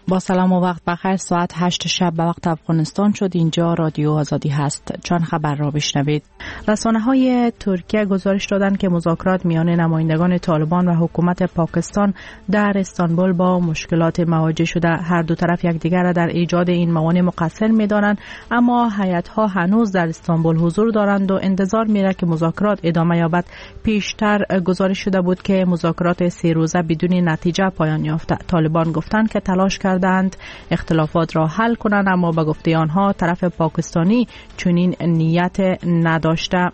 با سلام و وقت بخیر. ساعت 8 شب به وقت افغانستان شد. اینجا رادیو آزادی هست. چند خبر را بشنوید. رسانه‌های ترکیه گزارش دادند که مذاکرات میان نمایندگان طالبان و حکومت پاکستان در استانبول با مشکلات مواجه شده. هر دو طرف یکدیگر را در ایجاد این موانع مقصر می‌دانند، اما هیئت‌ها هنوز در استانبول حضور دارند و انتظار میره که مذاکرات ادامه یابد. پیشتر گزارش شده بود که مذاکرات 3 روزه بدون نتیجه پایان یافته. طالبان گفتند که تلاش کردند اختلافات را حل کنند، اما به گفته آنها طرف پاکستانی چنین نیت نداشته.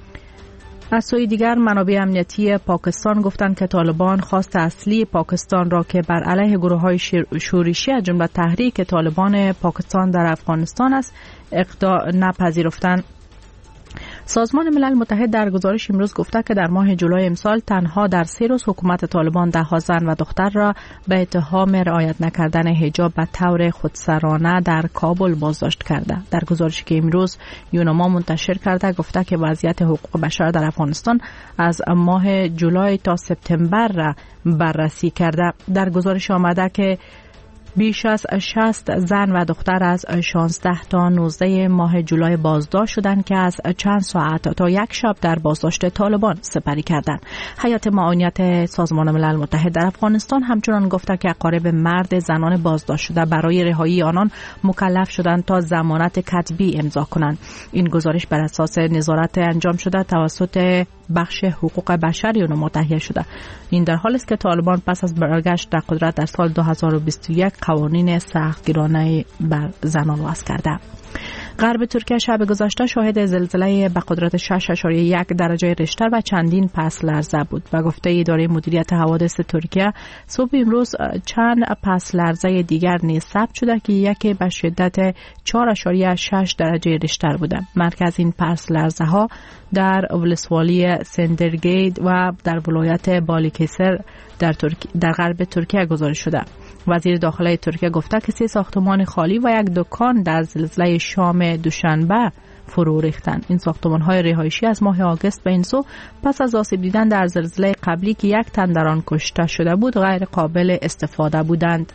از سوی دیگر منابع امنیتی پاکستان گفتند که طالبان خواست اصلی پاکستان را که بر علیه گروه‌های شورشی از جمله تحریک طالبان پاکستان در افغانستان است نپذیرفتند. سازمان ملل متحد در گزارش امروز گفته که در ماه جولای امسال تنها در 3 روز حکومت طالبان 10 زن و دختر را به اتهام رعایت نکردن حجاب به طور خودسرانه در کابل بازداشت کرده. در گزارشی که امروز یوناما منتشر کرده گفته که وضعیت حقوق بشر در افغانستان از ماه جولای تا سپتامبر را بررسی کرده. در گزارش آمده که بیش از 60 زن و دختر از 16 تا 19 ماه جولای بازداشت شدند که از چند ساعت تا یک شب در بازداشت طالبان سپری کردند. هیئت معاونت سازمان ملل متحد در افغانستان همچنان گفته که اقارب مرد زنان بازداشت شده برای رهایی آنان مکلف شدند تا ضمانت کتبی امضا کنند. این گزارش بر اساس نظارت انجام شده توسط بخش حقوق بشر یوناما تهیه شده. این در حالی است که طالبان پس از برگشت در قدرت در سال 2021 قوانین سختگیرانه بر زنان وضع کرده. غرب ترکیه شب گذشته شاهد زلزله به قدرت 6.1 درجه ریشتر و چندین پس لرزه بود. به گفته اداره مدیریت حوادث ترکیه صبح امروز چند پس لرزه دیگر نیز ثبت شده که یکی به شدت 4.6 درجه ریشتر بوده. مرکز این پس لرزه ها در ولسوالی سندرگید و در ولایت بالیکسر در غرب ترکیه گزارش شده. وزیر داخلی ترکیه گفته که 3 ساختمان خالی و 1 دکان در زلزله شام دوشنبه فرو ریختند. این ساختمان‌های رهایشی از ماه آگوست به این سو پس از آسیب دیدن در زلزله قبلی که 1 تن در آن کشته شده بود غیر قابل استفاده بودند.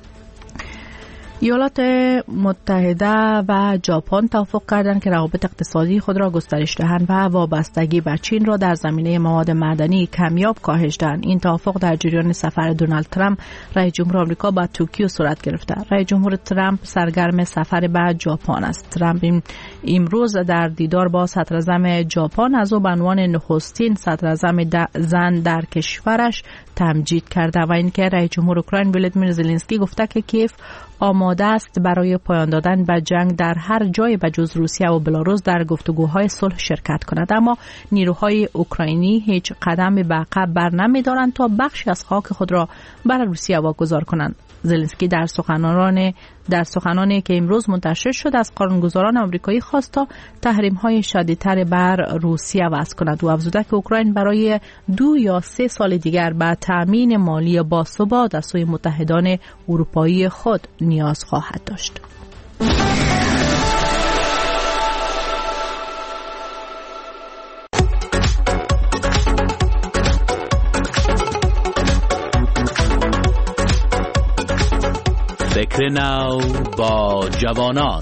ایالات متحده و ژاپن توافق کردند که روابط اقتصادی خود را گسترش دهند و وابستگی به چین را در زمینه مواد معدنی کمیاب کاهش دهند. این توافق در جریان سفر دونالد ترامپ رئیس جمهور آمریکا به توکیو صورت گرفته. رئیس جمهور ترامپ سرگرم سفر به ژاپن است. ترامپ امروز در دیدار با صدراعظم ژاپن از او به عنوان نخستین صدراعظم زن در کشورش تمجید کرده و اینکه رئیس جمهور اوکراین ولادیمیر زلنسکی گفته که کیف آماده است برای پایان دادن به جنگ در هر جای بجز روسیه و بلاروس در گفتگوهای صلح شرکت کند، اما نیروهای اوکراینی هیچ قدم به عقب برنمی‌دارند تا بخشی از خاک خود را برای روسیه واگذار کنند. زلنسکی در سخنانی که امروز منتشر شد از قانونگذاران آمریکایی خواست تا تحریم‌های شدیدتر بر روسیه وضع کند و افزوده که اوکراین برای 2 یا 3 سال دیگر به تأمین مالی باثبات از سوی متحدان اروپایی خود نیاز خواهد داشت. فکر نو با جوانان.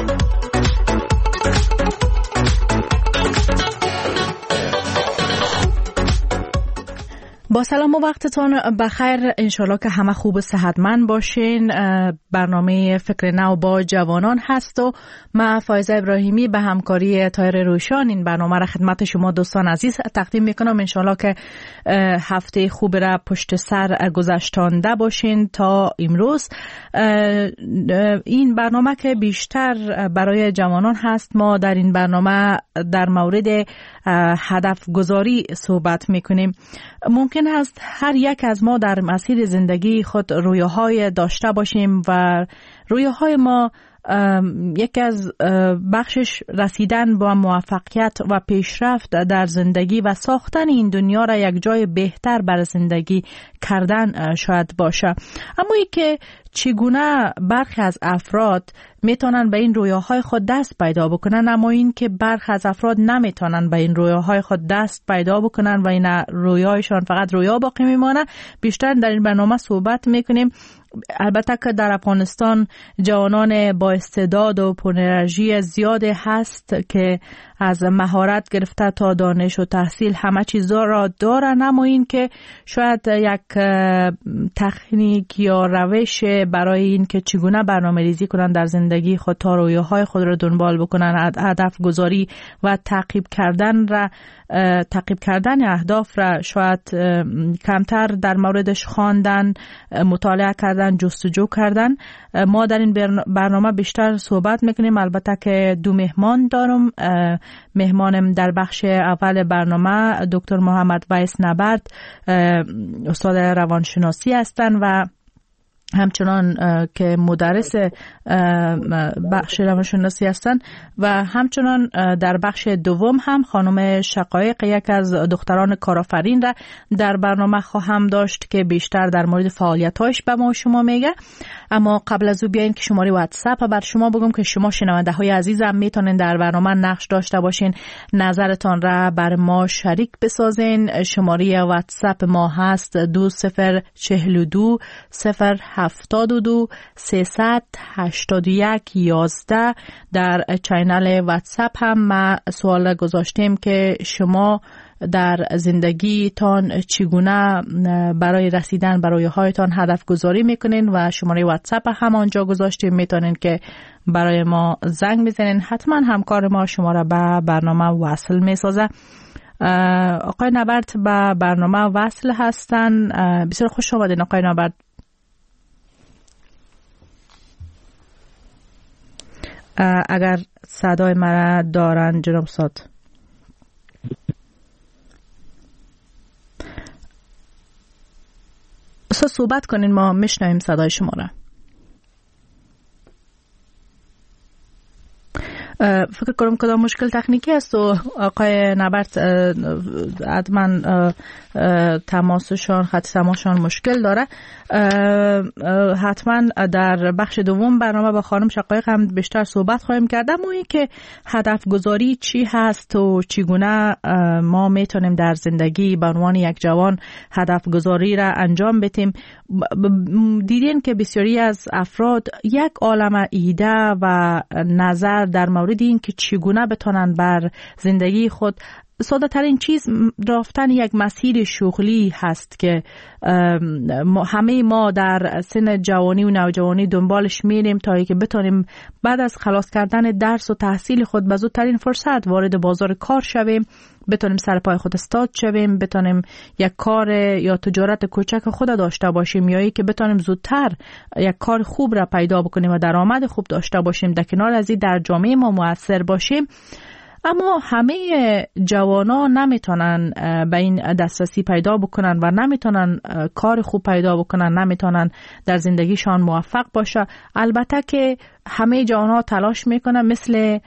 با سلام و وقتتون بخیر. انشالله که همه خوب و صحتمند باشین. برنامه فکر نو با جوانان هست و من فایزه ابراهیمی به همکاری طاهر روشان این برنامه را خدمت شما دوستان عزیز تقدیم میکنم. انشالله که هفته خوب را پشت سر گذشتانده باشین تا امروز. این برنامه که بیشتر برای جوانان هست، ما در این برنامه در مورد هدف گذاری صحبت میکنیم. ممکن است هر یک از ما در مسیر زندگی خود رویاهای داشته باشیم و رویاهای ما یکی از بخشش رسیدن با موفقیت و پیشرفت در زندگی و ساختن این دنیا را یک جای بهتر برای زندگی کردن شاید باشه. اما ای که چگونه برخی از افراد میتونن به این رویاهای خود دست پیدا بکنن، اما این که برخی از افراد نمیتونن به این رویاهای خود دست پیدا بکنن و این رویاهایشان فقط رویا باقی میمانه، بیشتر در این برنامه صحبت میکنیم. البته که در افغانستان جوانان با استعداد و پر انرژی زیاده هست که از مهارت گرفته تا دانش و تحصیل همه چیز را دارن، اما این که شاید یک تکنیک یا روش برای این که چگونه برنامه‌ریزی کنن در زندگی خود تا رویاهای خود را دنبال بکنن، هدف گذاری و تعقیب کردن اهداف را شاید کمتر در موردش خواندن، مطالعه کردن، جستجو کردن. ما در این برنامه بیشتر صحبت میکنیم. البته که دو مهمان دارم. مهمانم در بخش اول برنامه دکتر محمد ویس نبرد، استاد روانشناسی هستند و همچنان که مدرس بخش روانشناسی هستند و همچنان در بخش دوم هم خانم شقایق، یک از دختران کارآفرین را در برنامه خواهم داشت که بیشتر در مورد فعالیت‌هاش به ما شما میگه. اما قبل از او بیاین که شماره واتساپ بر شما بگم که شما شنونده های عزیزم میتونین در برنامه نقش داشته باشین، نظرتان را بر ما شریک بسازین. شماره واتساپ ما هست 2042 072 381 11. در چینل واتساپ هم ما سوال گذاشتیم که شما در زندگیتان چگونه برای رسیدن به رویاهایتان هدف گذاری میکنین و شماره واتساپ هم آنجا گذاشتیم، میتونین که برای ما زنگ بزنین. حتما همکار ما شما را به برنامه وصل میسازه. آقای نبرد به برنامه وصل هستن. بسیار خوش آمدین آقای نبرد. اگر صدای مرا دارن جناب استاد. صحبت کنین، ما میشنویم صدای شما را. فکر کنم کدام مشکل تکنیکی است و آقای نبرد حتما تماسشان، خط تماسشان مشکل داره. حتما در بخش دوم برنامه با خانم شقایق هم بیشتر صحبت خواهیم کرد. اما این که هدف گذاری چی هست و چگونه ما میتونیم در زندگی به عنوان یک جوان هدف گذاری را انجام بدیم. دیدین که بسیاری از افراد یک عالمه ایده و نظر در مورد این که چگونه بتونن بر زندگی خود، ساده ترین چیز رفتن یک مسیر شغلی هست که همه ما در سن جوانی و نوجوانی دنبالش میریم تا اینکه بتونیم بعد از خلاص کردن درس و تحصیل خود به زودترین فرصت وارد بازار کار شویم، بتونیم سر پای خود استاد شویم، بتونیم یک کار یا تجارت کوچک خود داشته باشیم، یا اینکه بتونیم زودتر یک کار خوب را پیدا بکنیم و درآمد خوب داشته باشیم، در کنار از این در جامعه ما مؤثر باشیم. اما همه جوانان نمیتونن به این دسترسی پیدا بکنن و نمیتونن کار خوب پیدا بکنن، نمیتونن در زندگیشان موفق باشه. البته که همه جوانان تلاش میکنن، مثل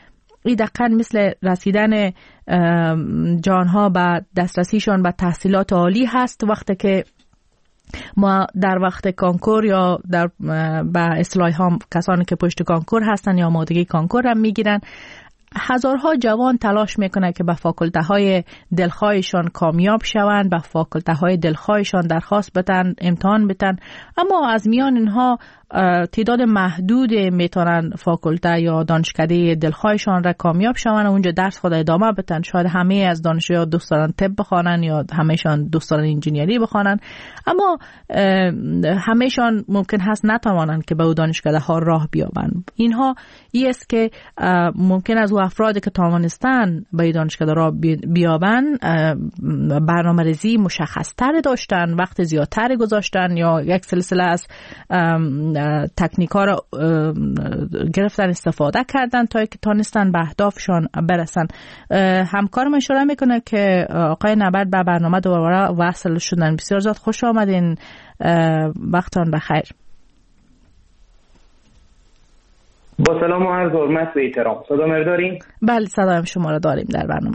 رسیدن جوانها به دسترسیشان به تحصیلات عالی هست. وقتی که ما در وقت کانکور یا در به اصطلاح هم کسانی که پشت کانکور هستن یا آمادگی کانکور هم میگیرن، هزارها جوان تلاش میکنه که به فاکولته های دلخواهشان کامیاب شوند، به فاکولته های دلخواهشان درخواست بدن، امتحان بدن، اما از میان اینها تعداد محدود میتونن فاکولته یا دانشکده دلخواهشان را کامیاب شوند و اونجا درس خود ادامه بدن. شاید همه از دانشجویان دوست دارن طب بخوانن یا همهشان دوست دارن انجینیری بخوانن، اما همهشان ممکن هست نتوانند که به اون دانشکده ها راه بیابند. اینها است که ممکن از اون افرادی که توانستن به این دانشکده راه بیابند برنامه‌ریزی مشخص‌تر داشتن، وقت زیادتر گذاشتن یا یک سلسله از تکنیک‌ها را گرفتن، استفاده کردن تا اینکه تونستن به اهدافشان برسن. همکارم اشاره میکنه که آقای نبرد به برنامه دوباره وصل شدن. بسیار زیاد خوش آمدین، وقتان بخیر. با سلام و عرض حرمت و احترام. صدا من داریم؟ بله صدایم شما را داریم در برنامه.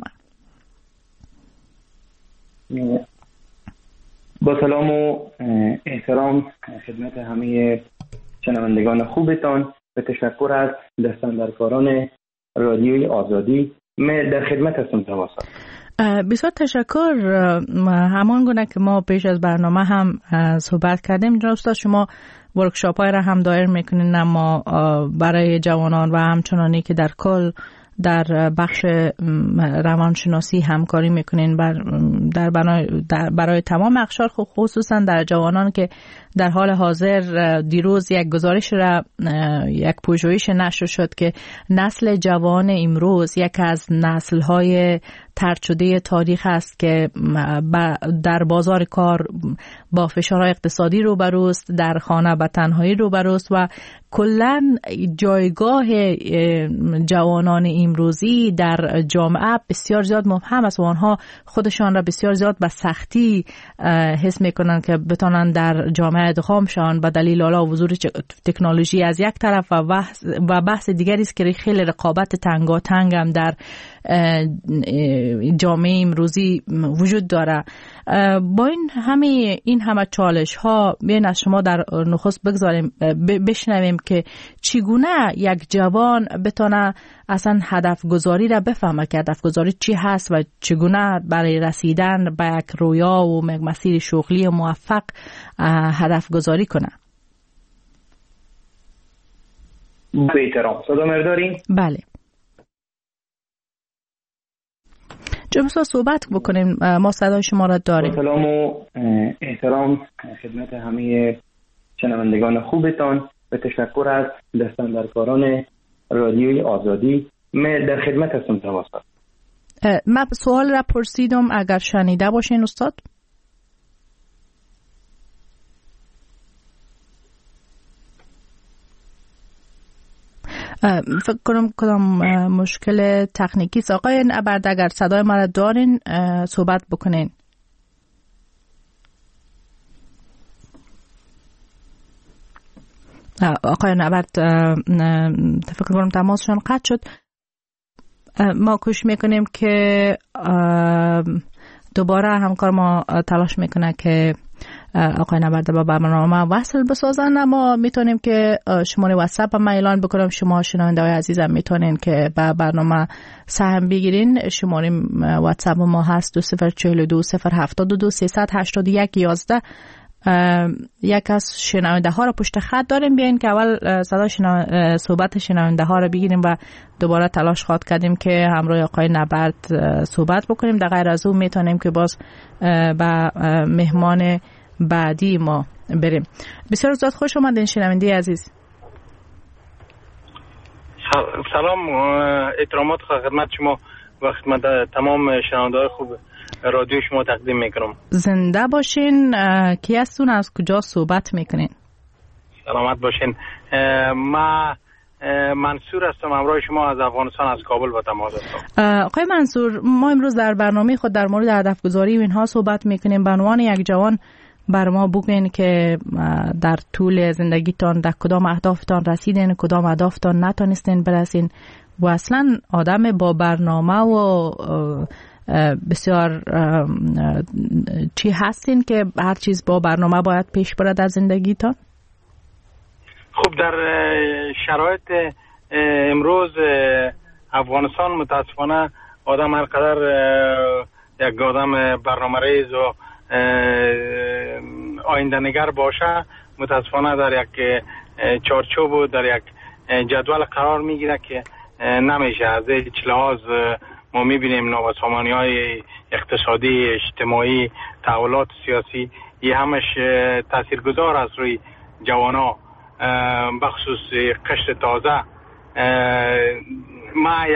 با سلام و احترام خدمت همه شنوندگان خوبتان و تشکر از دستاندرکاران رادیوی آزادی. من در خدمت هستم تواصل. بسیار تشکر. همان گونه که ما پیش از برنامه هم صحبت کردیم جناب استاد، شما ورکشاپ های را هم دایر میکنین اما برای جوانان و همچنانی که در کل در بخش روانشناسی همکاری میکنین برای تمام اقشار، خصوصا در جوانان که در حال حاضر دیروز یک گزارش را یک پژوهش نشر شد که نسل جوان امروز یک از نسل‌های طرد شده تاریخ است که در بازار کار با فشارهای اقتصادی روبروست، در خانه به تنهایی روبروست و کلاً جایگاه جوانان امروزی در جامعه بسیار زیاد مبهم است و آنها خودشان را بسیار زیاد به سختی حس میکنند که بتانند در جامعه ادغام شوند به دلیل حضور تکنولوژی از یک طرف و بحث دیگری است که خیلی رقابت تنگاتنگ هم در جامعه امروزی وجود داره. با این همه چالش ها بیاین از شما در نخست بشنویم که چگونه یک جوان بتونه اصلا هدف گذاری را بفهمه که هدف گذاری چی هست و چگونه برای رسیدن به یک رویا و مسیر شغلی موفق هدف گذاری کنه. به احترام صدا مرداریم؟ بله جناب صحبت بکنیم، ما صدای شما را داریم. سلام و احترام خدمت همه شنوندگان خوبتان و تشکر از دستاندرکاران رادیوی آزادی. من در خدمت هستم تواصل. من سوال را پرسیدم، اگر شنیده باشین استاد. فکر کنم کدام مشکل تکنیکی است. آقای نبرد اگر صدای ما را دارین صحبت بکنین. آقای نبرد فکر کنم تماسشون قطع شد. ما کوشش میکنیم که دوباره همکار ما تلاش میکنه که آقای نبرده با برنامه وصل بسازن، اما میتونیم که شماره واتساپ ما اعلان بکنم. شما شنونده‌های عزیزم میتونین که با برنامه سهم بگیرین. شماره واتساپ ما هست 2042 072 381 11. یک از شنونده ها را پشت خط داریم، بیاین که اول صحبت شنونده ها را بگیریم و دوباره تلاش خواهد کردیم که همراه آقای نبرد صحبت بکنیم. در غیر از اون میتونیم که باز با مهمان بعدی ما بریم. بسیار زیاد خوش آمدین شنونده عزیز. سلام، احترامات خدمت شما و خدمت تمام شنونده‌های خوب رادیو شما تقدیم میکنم. زنده باشین. کی هستون، از کجا صحبت میکنین؟ سلامت باشین. ما منصور هستم، همراه شما از افغانستان، از کابل با تماس هستم. آقای منصور، ما امروز در برنامه خود در مورد هدف گذاری و اینها صحبت میکنیم. به عنوان یک جوان بر ما بگوین که در طول زندگیتان در کدام اهدافتان رسیدین، کدام اهدافتان نتونستین برسین و اصلا آدم با برنامه و بسیار چی هستین که هر چیز با برنامه باید پیش بره در زندگیتان؟ خب در شرایط امروز افغانستان متاسفانه آدم هر قدر یک آدم برنامه‌ریز و آینده نگر باشه، متاسفانه در یک چارچوب و در یک جدول قرار میگیره که نمیشه. از هیچ لحاظ ما میبینیم نابسامانی‌های اقتصادی، اجتماعی، تحولات سیاسی، یه همش تاثیرگذار از روی جوانا، بخصوص قشر تازه. ما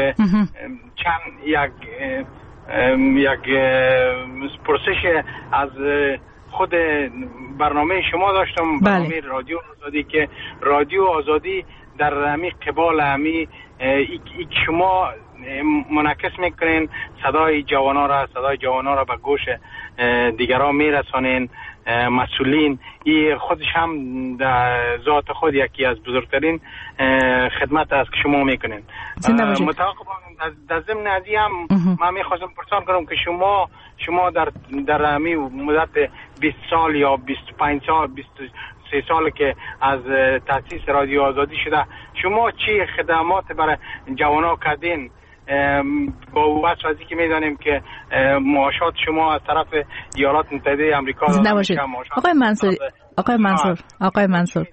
یک پرسش از خود برنامه شما داشتم، برنامه رادیو آزادی، که رادیو آزادی در امی قبال امی شما منعکس میکنین صدای جوانا را به گوش دیگران میرسانین. مسئولین این خودش هم در ذات خود یکی از بزرگترین خدمت است که شما میکنین. متوقع در ضمن ازی هم من میخواستم پرسان کنم که شما در امی مدت 20 سال یا 25 سال 23 3 سال که از تأسیس رادیو آزادی شده، شما چی خدمات برای جوانان کردین؟ با وجه از که میدانیم که معاشات شما از طرف ایالات متحده آمریکا آقای منصور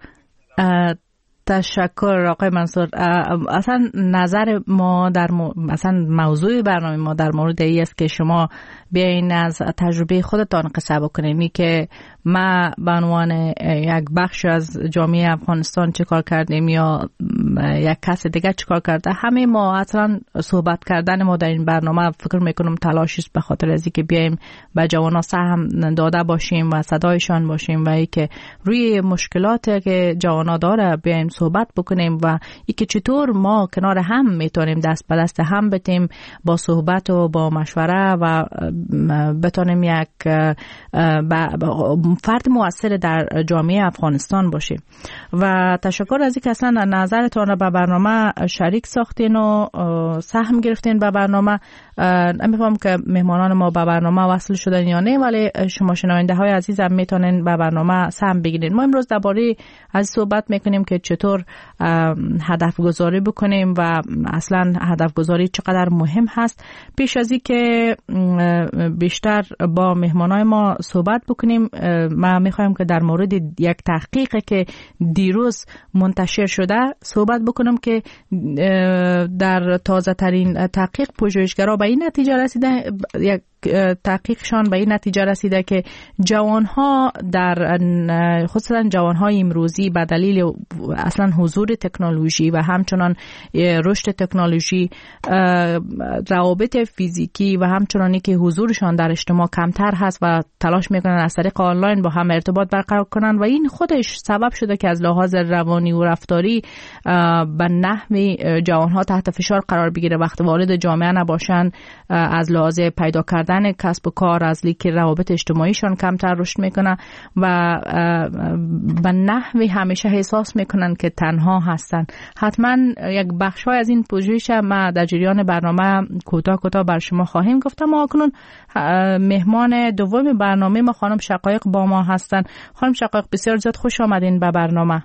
تشکر آقای منصور. اصلا نظر ما در اصلا موضوع برنامه ما در مورد این است که شما بیاین از تجربه خودتان قصه بکنیم که ما به عنوان یک بخش از جامعه افغانستان چه کار کردیم یا یک کس دیگه چه کار کرده. همه ما اصلا صحبت کردن ما در این برنامه فکر میکنم تلاشی است به خاطر از اینکه بیایم به جوانان سهم داده باشیم و صدایشان باشیم و اینکه روی مشکلات که جوانا داره بیایم صحبت بکنیم و اینکه چطور ما کنار هم میتونیم دست به دست هم بتیم با صحبت و با مشوره و بتونیم یک فرد مؤثر در جامعه افغانستان باشیم. و تشکر از اینکه اصلا نظرتون را به برنامه شریک ساختین و سهم گرفتین به برنامه. نمی‌فهمم که مهمانان ما به برنامه وصل شدن یا نه، ولی شما شنونده های عزیز هم میتونین به برنامه سهم بگیرین. ما امروز درباره از صحبت میکنیم که چطور هدف گذاری بکنیم و اصلا هدف گذاری چقدر مهم هست. پیش از این که بیشتر با مهمانای ما صحبت بکنیم، ما میخوایم که در مورد یک تحقیق که دیروز منتشر شده صحبت بکنم که در تازه ترین تحقیق پژوهشگرا به این نتیجه رسیده، یک تحقیقشان به این نتیجه رسیده که جوانها در خصوصا جوانهای امروزی به دلیل اصلا حضور تکنولوژی و همچنان رشد تکنولوژی، روابط فیزیکی و همچنانی که حضورشان در اجتماع کمتر هست و تلاش میکنن از طریق آنلاین با هم ارتباط برقرار کنن و این خودش سبب شده که از لحاظ روانی و رفتاری به نحوی جوانها تحت فشار قرار بگیره وقتی وارد جامعه نباشن، از لحاظ پیدا کردن کسب و کار، از لیکن روابط اجتماعیشان کمتر رشد میکنه و به نحوی همیشه احساس میکنن که تنها هستن. حتما یک بخشای از این پژوهش ما در جریان برنامه کوتاه بر شما خواهیم گفت. ما اکنون مهمان دوم برنامه ما خانم شقایق با ما هستن. خانم شقایق بسیار زیاد خوش آمدین به برنامه.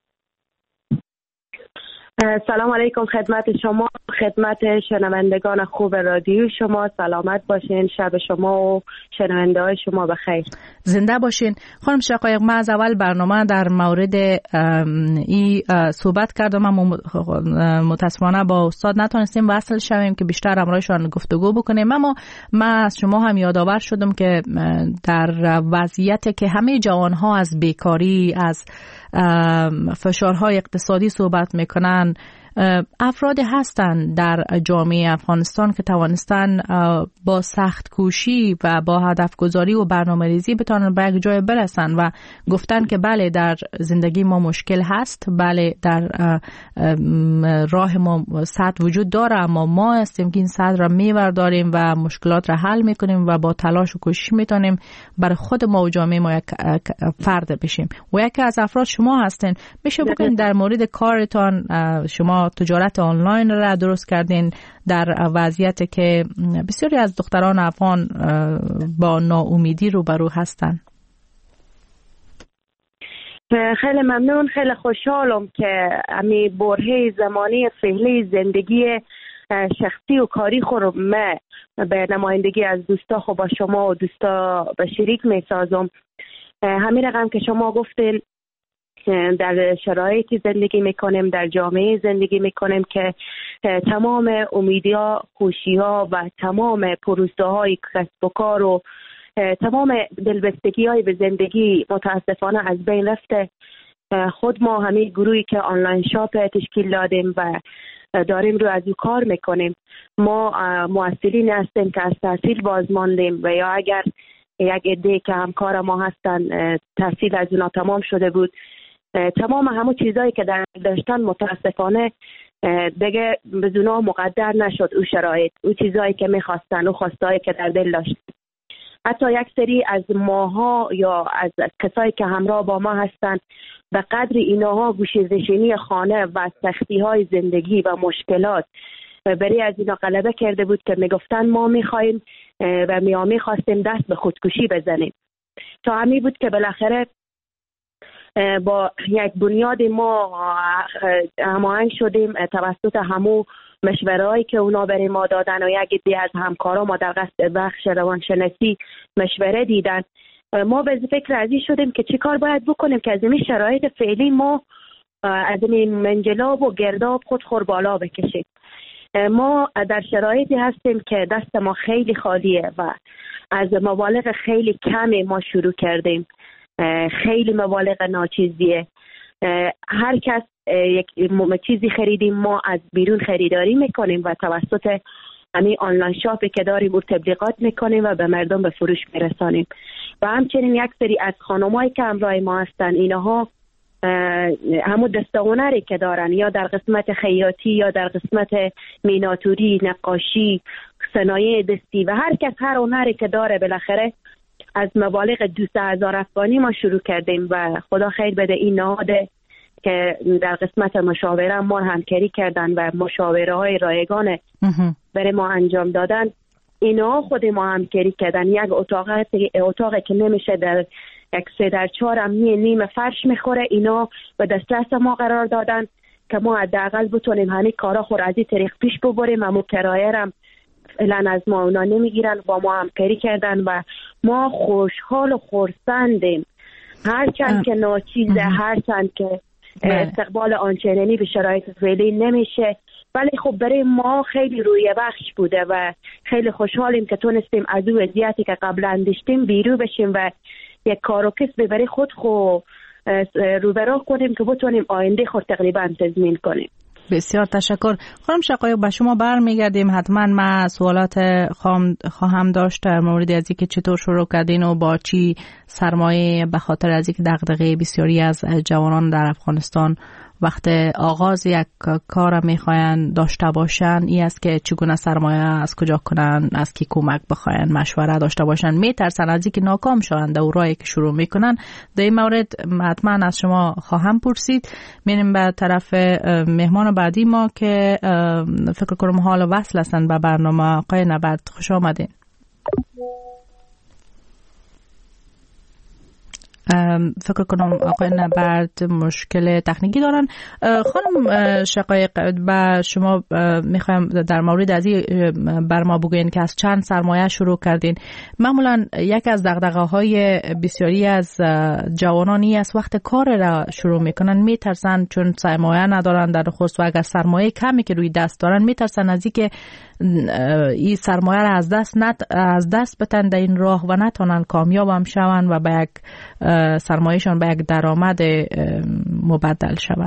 سلام علیکم خدمت شما، خدمت شنوندگان خوب رادیو شما. سلامت باشین، شب شما و شنونده های شما بخیر. زنده باشین. خانم شقایق، ما از اول برنامه در مورد این صحبت کردم، اما متاسفانه با استاد نتونستیم وصل شویم که بیشتر امرایشان گفتگو بکنیم. اما من از شما هم یادآور شدم که در وضعیتی که همه جوانها از بیکاری، از فشارهای اقتصادی صحبت میکنن، افراد هستند در جامعه افغانستان که توانستن با سخت کوشی و با هدف گذاری و برنامه ریزی بتونن به یک جای برسن و گفتن که بله در زندگی ما مشکل هست، بله در راه ما سد وجود داره، اما ما هستیم که این سد را میورداریم و مشکلات را حل میکنیم و با تلاش و کوشش میتونیم برای خود ما و جامعه ما یک فرد بشیم. و یکی از افراد شما هستین. میشه بگین در مورد کارتان، شما تجارت آنلاین را درست کردین در وضعیتی که بسیاری از دختران افغان با ناامیدی روبرو هستند. خیلی ممنون، خیلی خوشحالم که امی برهه زمانی فعلی زندگی شخصی و کاری خود من به نمایندگی از دوستا خود با شما و دوستا به شریک می سازم. همین رقم که شما گفتین در شرایطی زندگی میکنیم، در جامعه زندگی میکنیم که تمام امیدها، خوشیها و تمام پروسه های کسب و کار و تمام دلبستگی های به زندگی متاسفانه از بین رفته. خود ما همه گروهی که آنلاین شاپ تشکیل دادیم و داریم رو از او کار میکنیم، ما مؤثرین هستیم که از تحصیل باز ماندیم و یا اگر یک عده که همکار ما هستن تحصیل از اونا تمام شده بود، تمام همون چیزایی که داشتن متاسفانه دیگه به اونا مقدر نشد. او شرایط، او چیزایی که میخواستن، او خواستایی که در دل داشتن. حتی یک سری از ماها یا از کسایی که همراه با ما هستن به قدر اینها گوشه‌نشینی خانه و سختی‌های زندگی و مشکلات برای از اینا غلبه کرده بود که میگفتن ما میخوایم و میخواستیم دست به خودکشی بزنیم. تا همین بود که بالاخره با یک بنیاد ما هماهنگ شدیم توسط همو مشوره‌ای که اونا برای ما دادن و یک عده از همکارا ما در بخش روانشناسی مشوره دیدن. ما به فکر ازی شدیم که چی کار باید بکنیم که از این شرایط فعلی ما از این منجلاب و گرداب خود بالا بکشیم. ما در شرایطی هستیم که دست ما خیلی خالیه و از مبالغ خیلی کمی ما شروع کردیم. خیلی مبالغ ناچیزیه. هر کس یک چیزی خریدیم ما از بیرون خریداری میکنیم و توسط همین آنلاین شاپی که داریم تبلیغات میکنیم و به مردم به فروش میرسانیم. و همچنین یک سری از خانمایی که همراه ما هستن اینها همون دسته‌هنری که دارن یا در قسمت خیاطی یا در قسمت میناتوری، نقاشی، صنایع دستی و هر کس هر هنری که داره بالاخره از مبالغ 200,000 افغانی ما شروع کردیم و خدا خیر بده این نهاد که در قسمت مشاوره ما همکاری کردن و مشاوره های رایگان برای ما انجام دادن. اینا خود ما همکاری کردن. یک اتاقی که نمیشه در یک 3x4 نیم فرش میخوره اینا به دسترس ما قرار دادن که ما حداقل بتونیم همین کارا خود از این طریق پیش ببریم. اما کرایه هم فعلا از ما اونا نمیگیرن، با ما همکاری کردن و ما خوشحال و خرسندیم. هرچند که ناچیزه، هرچند که استقبال آنچنانی به شرایط فعلی نمیشه، ولی خب برای ما خیلی روی بخش بوده و خیلی خوشحالیم که تونستیم از اون وضعیتی که قبلا داشتیم بیرون بشیم و یک کار و کسب برای خود روبرو کنیم که بتونیم آینده خود تقریبا تضمین کنیم. بسیار تشکر. خانم شقایق به شما برمیگردیم. حتما من سوالات خواهم داشت در مورد از اینکه چطور شروع کردین و با چی سرمایه، به خاطر از اینکه دغدغه بسیاری از جوانان در افغانستان وقت آغاز یک کار میخواین داشته باشن این است که چگونه سرمایه از کجا کنن، از کی کمک بخواین، مشوره داشته باشن، میترسن از اینکه ناکام شوند در راهی که شروع میکنن. در این مورد حتما از شما خواهم پرسید. میریم به طرف مهمان بعدی ما که فکر کنم حال وصل هستن به برنامه. آقای نبرد خوش آمدین. فکر کنم آقای نبرد مشکل تکنیکی دارن. خانم شقایق با شما میخوایم در مورد از این بر ما بگوین که از چند سرمایه شروع کردین. معمولا یک از دغدغه‌های بسیاری از جوانانی است وقت کار را شروع میکنن میترسن چون سرمایه ندارن در خصوص و اگر سرمایه کمی که روی دست دارن میترسن از اینکه این سرمایه را از دست بتن در این راه و نتونن کامیاب هم شون و به یک سرمایهشان به یک درآمد مبدل شود.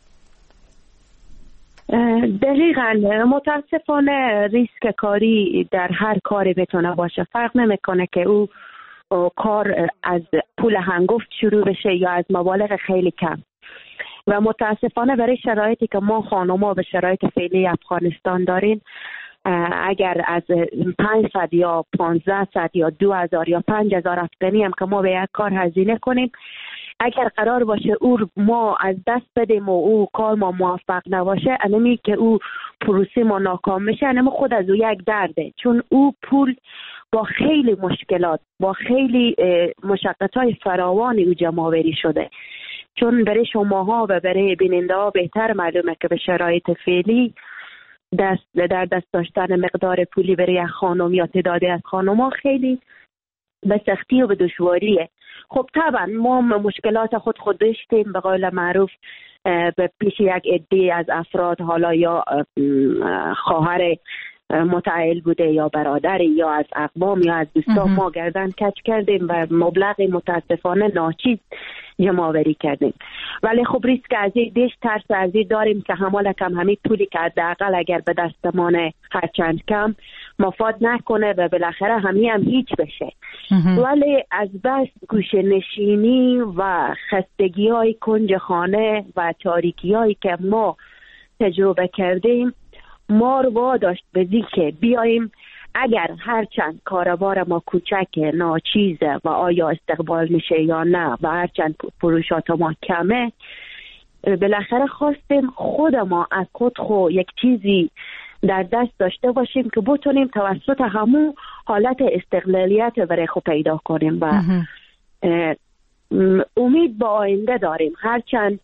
دقیقاً. متاسفانه ریسک کاری در هر کاری بتونه باشه، فرق نمیکنه که او کار از پول هنگفت شروع بشه یا از مبالغ خیلی کم. و متاسفانه برای شرایطی که ما خانوما به شرایط فعلی افغانستان داریم، اگر از 500 یا 1500 یا 2000 یا 5000 افغانی هم که ما به یک کار هزینه کنیم، اگر قرار باشه او ما از دست بدیم و او کار ما موفق نباشه، انمی که او پروسه ما ناکام میشه، انمی خود از او یک درده. چون او پول با خیلی مشکلات، با خیلی مشقت‌های فراوانی او جمع‌آوری شده. چون برای شماها و برای بیننده ها بهتر معلومه که به شرایط فعلی در دست داشتن مقدار پولی برای خانم یا تعدادی از خانم‌ها خیلی به سختی و به دشواریه. خب طبعا ما مشکلات خود داشتیم، به قول معروف به پیش یک عده از افراد، حالا یا خواهر متعهل بوده یا برادر یا از اقوام یا از دوستان، ما گردن کج کردیم و مبلغ متاسفانه ناچیز جمع‌آوری کردیم. ولی خب ریسک از این دیش ترس از این داریم که همالکم همین پولی که حداقل اگر به دستمان هرچند کم مفاد نکنه و بالاخره هم هیچ بشه. ولی از بس گوشه نشینی و خستگی های کنج خانه و تاریکی هایی که ما تجربه کردیم، ما رو واداشت به که بیاییم اگر هرچند کاروبار ما کوچک ناچیزه و آیا استقبال میشه یا نه و هرچند فروشات ما کمه، بالاخره خواستیم خود ما از خود یک چیزی در دست داشته باشیم که بتونیم توسط همون حالت استقلالیت برای خود پیدا کنیم و امید به آینده داریم، هرچند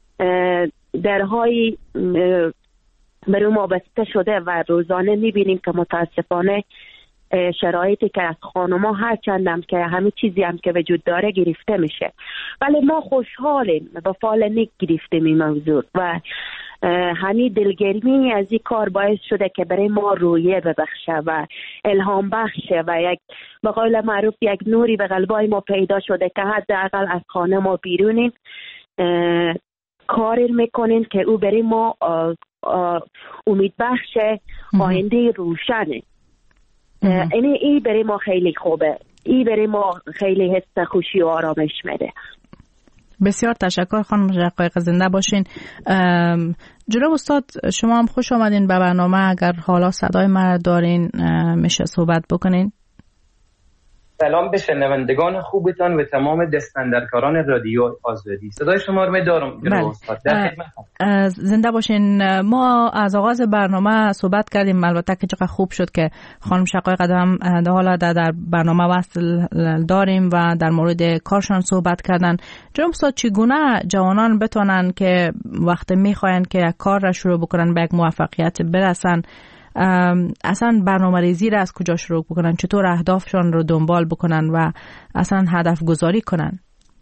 درهای برای ما بسته شده و روزانه میبینیم که متاسفانه شرایطی که از خانم‌ها هرچند هم که همه چیزی هم که وجود داره گرفته میشه، ولی ما خوشحالیم با فال نیک گرفتیم این موضوع و همین دلگرمی از این کار باعث شده که برای ما رویه ببخشه و الهام بخشه و یک به قول معروف یک نوری به قلبای ما پیدا شده که حداقل از خانه ما بیرونیم کار میکنین که او برای ما امید بخشه، آینده روشنه. این برای ما خیلی خوبه، این برای ما خیلی حس خوشی و آرامش میده. بسیار تشکر خانم شقایق، زنده باشین. جناب استاد شما هم خوش آمدین به برنامه. اگر حالا صدای من دارین میشه صحبت بکنین. سلام به شنوندگان خوبتان و تمام دستاندرکاران رادیو آزادی. صدای شما رو می‌دارم جناب استاد. زنده باشین. ما از آغاز برنامه صحبت کردیم، البته که چقدر خوب شد که خانم شقایق هم حالا در برنامه وصل داریم و در مورد کارشان صحبت کردن. جناب استاد چگونه جوانان بتونن که وقتی میخواین که کار را شروع بکنن به یک موفقیت برسن، اصلا برنامه ریزی را از کجا شروع بکنن، چطور اهدافشان رو دنبال بکنن و اصلا هدف گذاری کنن؟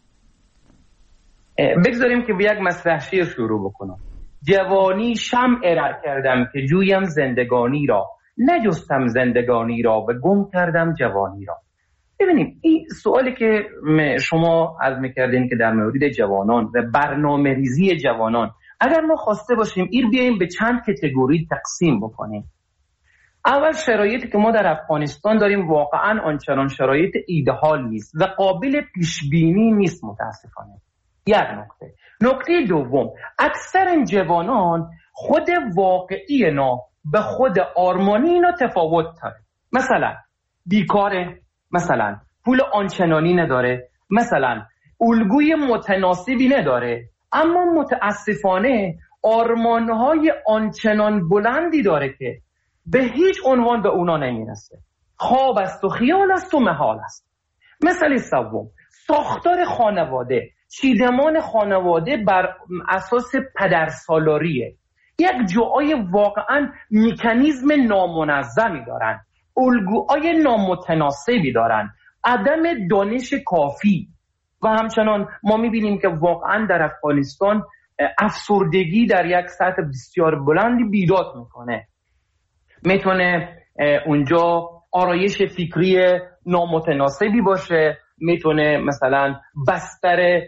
بگذاریم که به یک مسرحی شروع بکنم. جوانی شمع را کردم که جویم زندگانی را، نجستم زندگانی را و گم کردم جوانی را. ببینیم این سوالی که شما عرض میکردین که در مورد جوانان و برنامه ریزی جوانان، اگر ما خواسته باشیم این بیاییم به چند کاتگوری تقسیم بکنیم. اول شرایطی که ما در افغانستان داریم واقعا آنچنان شرایط ایدئال نیست و قابل پیش بینی نیست متاسفانه. یک نکته دوم، اکثر جوانان خود واقعی اینا به خود آرمانی اینا تفاوت داره. مثلا بیکاره، مثلا پول آنچنانی نداره، مثلا الگوی متناسبی نداره، اما متاسفانه آرمانهای آنچنان بلندی داره که به هیچ عنوان به اونا نمیرسه. خواب است و خیال است و محال است. مثال سوم، ساختار خانواده، چیدمان خانواده بر اساس پدرسالاریه. یک جاهای واقعا مکانیزم نامنظمی دارن، الگوهای نامتناسبی دارن، عدم دانش کافی و همچنان ما میبینیم که واقعا در افغانستان افسردگی در یک سطح بسیار بلندی بیداد میکنه. میتونه اونجا آرایش فکری نامتناسبی باشه، میتونه مثلا بستر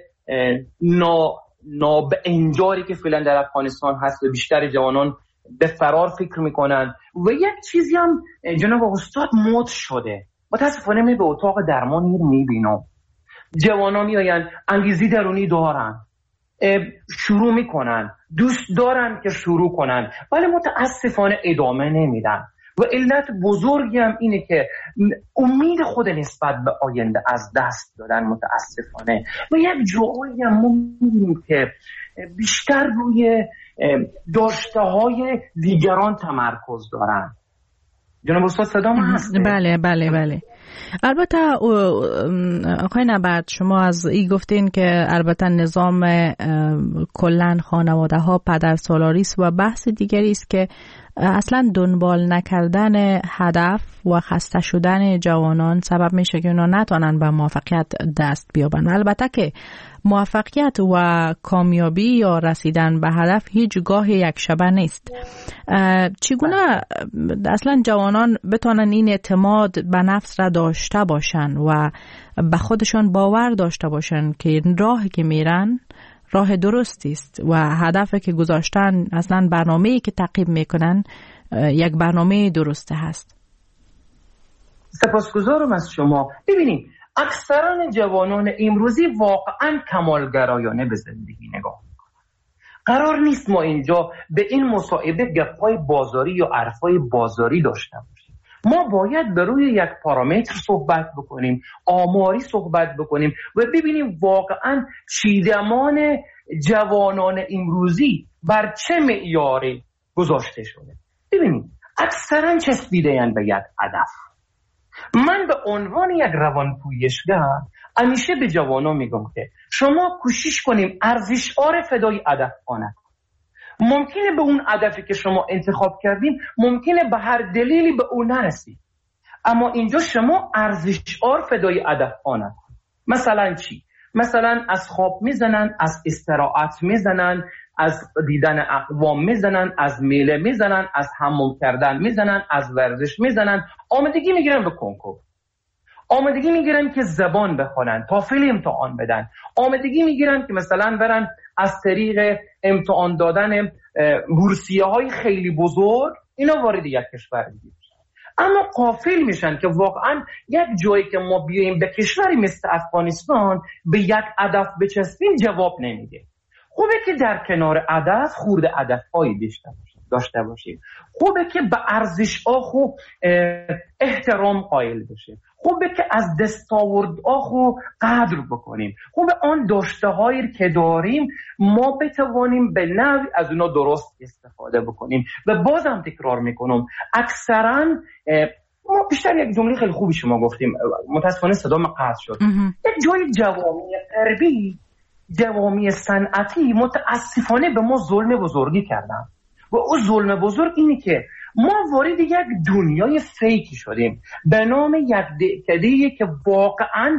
نابانجاری که فعلا در افغانستان هست و بیشتر جوانان به فرار فکر میکنن. و یک چیزی هم جناب استاد مد شده، متاسفانه می به اتاق درمان میبینم جوانان میاین انگیزی درونی دارن، شروع میکنن، دوست دارن که شروع کنن، ولی متاسفانه ادامه نمیدن و علت بزرگی هم اینه که امید خود نسبت به آینده از دست دادن متاسفانه. و یک جایی هم ما میبینیم که بیشتر روی داشته های دیگران تمرکز دارن. جناب استاد صدا من هست؟ بله. البته آقای نبرد شما از این گفتین که البته نظام کلن خانواده ها پدرسالاری است و بحث دیگری است که اصلا دنبال نکردن هدف و خسته شدن جوانان سبب میشه که اونا نتونن به موفقیت دست بیابن. البته که موفقیت و کامیابی یا رسیدن به هدف هیچ گاه یک شبه نیست. چگونه اصلا جوانان بتونن این اعتماد به نفس را داشته باشن و به خودشان باور داشته باشن که راهی که میرن راه درستی است و هدفی که گذاشتن اصلا برنامه‌ای که تعقیب میکنن یک برنامه درسته هست؟ سپاسگزارم از شما. ببینید اکثران جوانان امروزی واقعا کمالگرایانه به زندگی نگاه میکنن. قرار نیست ما اینجا به این مصاحبه گپای بازاری یا حرفای بازاری داشته باشیم. ما باید به روی یک پارامتر صحبت بکنیم، آماری صحبت بکنیم و ببینیم واقعا چیدمان جوانان امروزی بر چه معیاری گذاشته شده. ببینیم اکثرا چسبیده‌اند به یک هدف. من به عنوان یک روانپویشگر همیشه به جوانان میگم که شما کوشش کنیم ارزش‌آور فدای هدف آنه. ممکنه به اون هدفی که شما انتخاب کردیم ممکنه به هر دلیلی به اون نرسید، اما اینجا شما ارزش‌آور فدای هدف آنه. مثلا چی؟ مثلا از خواب میزنن، از استراحت میزنن، از دیدن اقوام میزنن، از میله میزنن، از حموم کردن میزنن، از ورزش میزنن، آمادگی میگیرن به کنکور، آمادگی میگیرن که زبان بخونن، تافل امتحان بدن، آمادگی میگیرن که مثلا برن از طریق امتحان دادن بورسیه های خیلی بزرگ اینا وارد یک کشور بشن. اما غافل میشن که واقعا یک جایی که ما بیاییم به کشوری مثل افغانستان به یک هدف بچسبیم جواب نمیده. خوبه که در کنار هدف خورده هدف‌های داشته باشیم. خوبه که به ارزش‌ها خو احترام قائل بشیم. خوبه که از دستاوردها خو قدر بکنیم. خوبه آن داشته‌هایی که داریم ما بتوانیم به نوعی از اونا درست استفاده بکنیم. و بازم تکرار میکنم اکثراً ما بیشتر یک جمله خیلی خوبی شما گفتیم، متاسفانه صدام قطع شد. یک جای جوامع غربی، جوامع صنعتی متاسفانه به ما ظلم بزرگی کردن و اون ظلم بزرگ اینه که ما وارد یک دنیای فیکی شدیم به نام یک دهکده‌ای که واقعا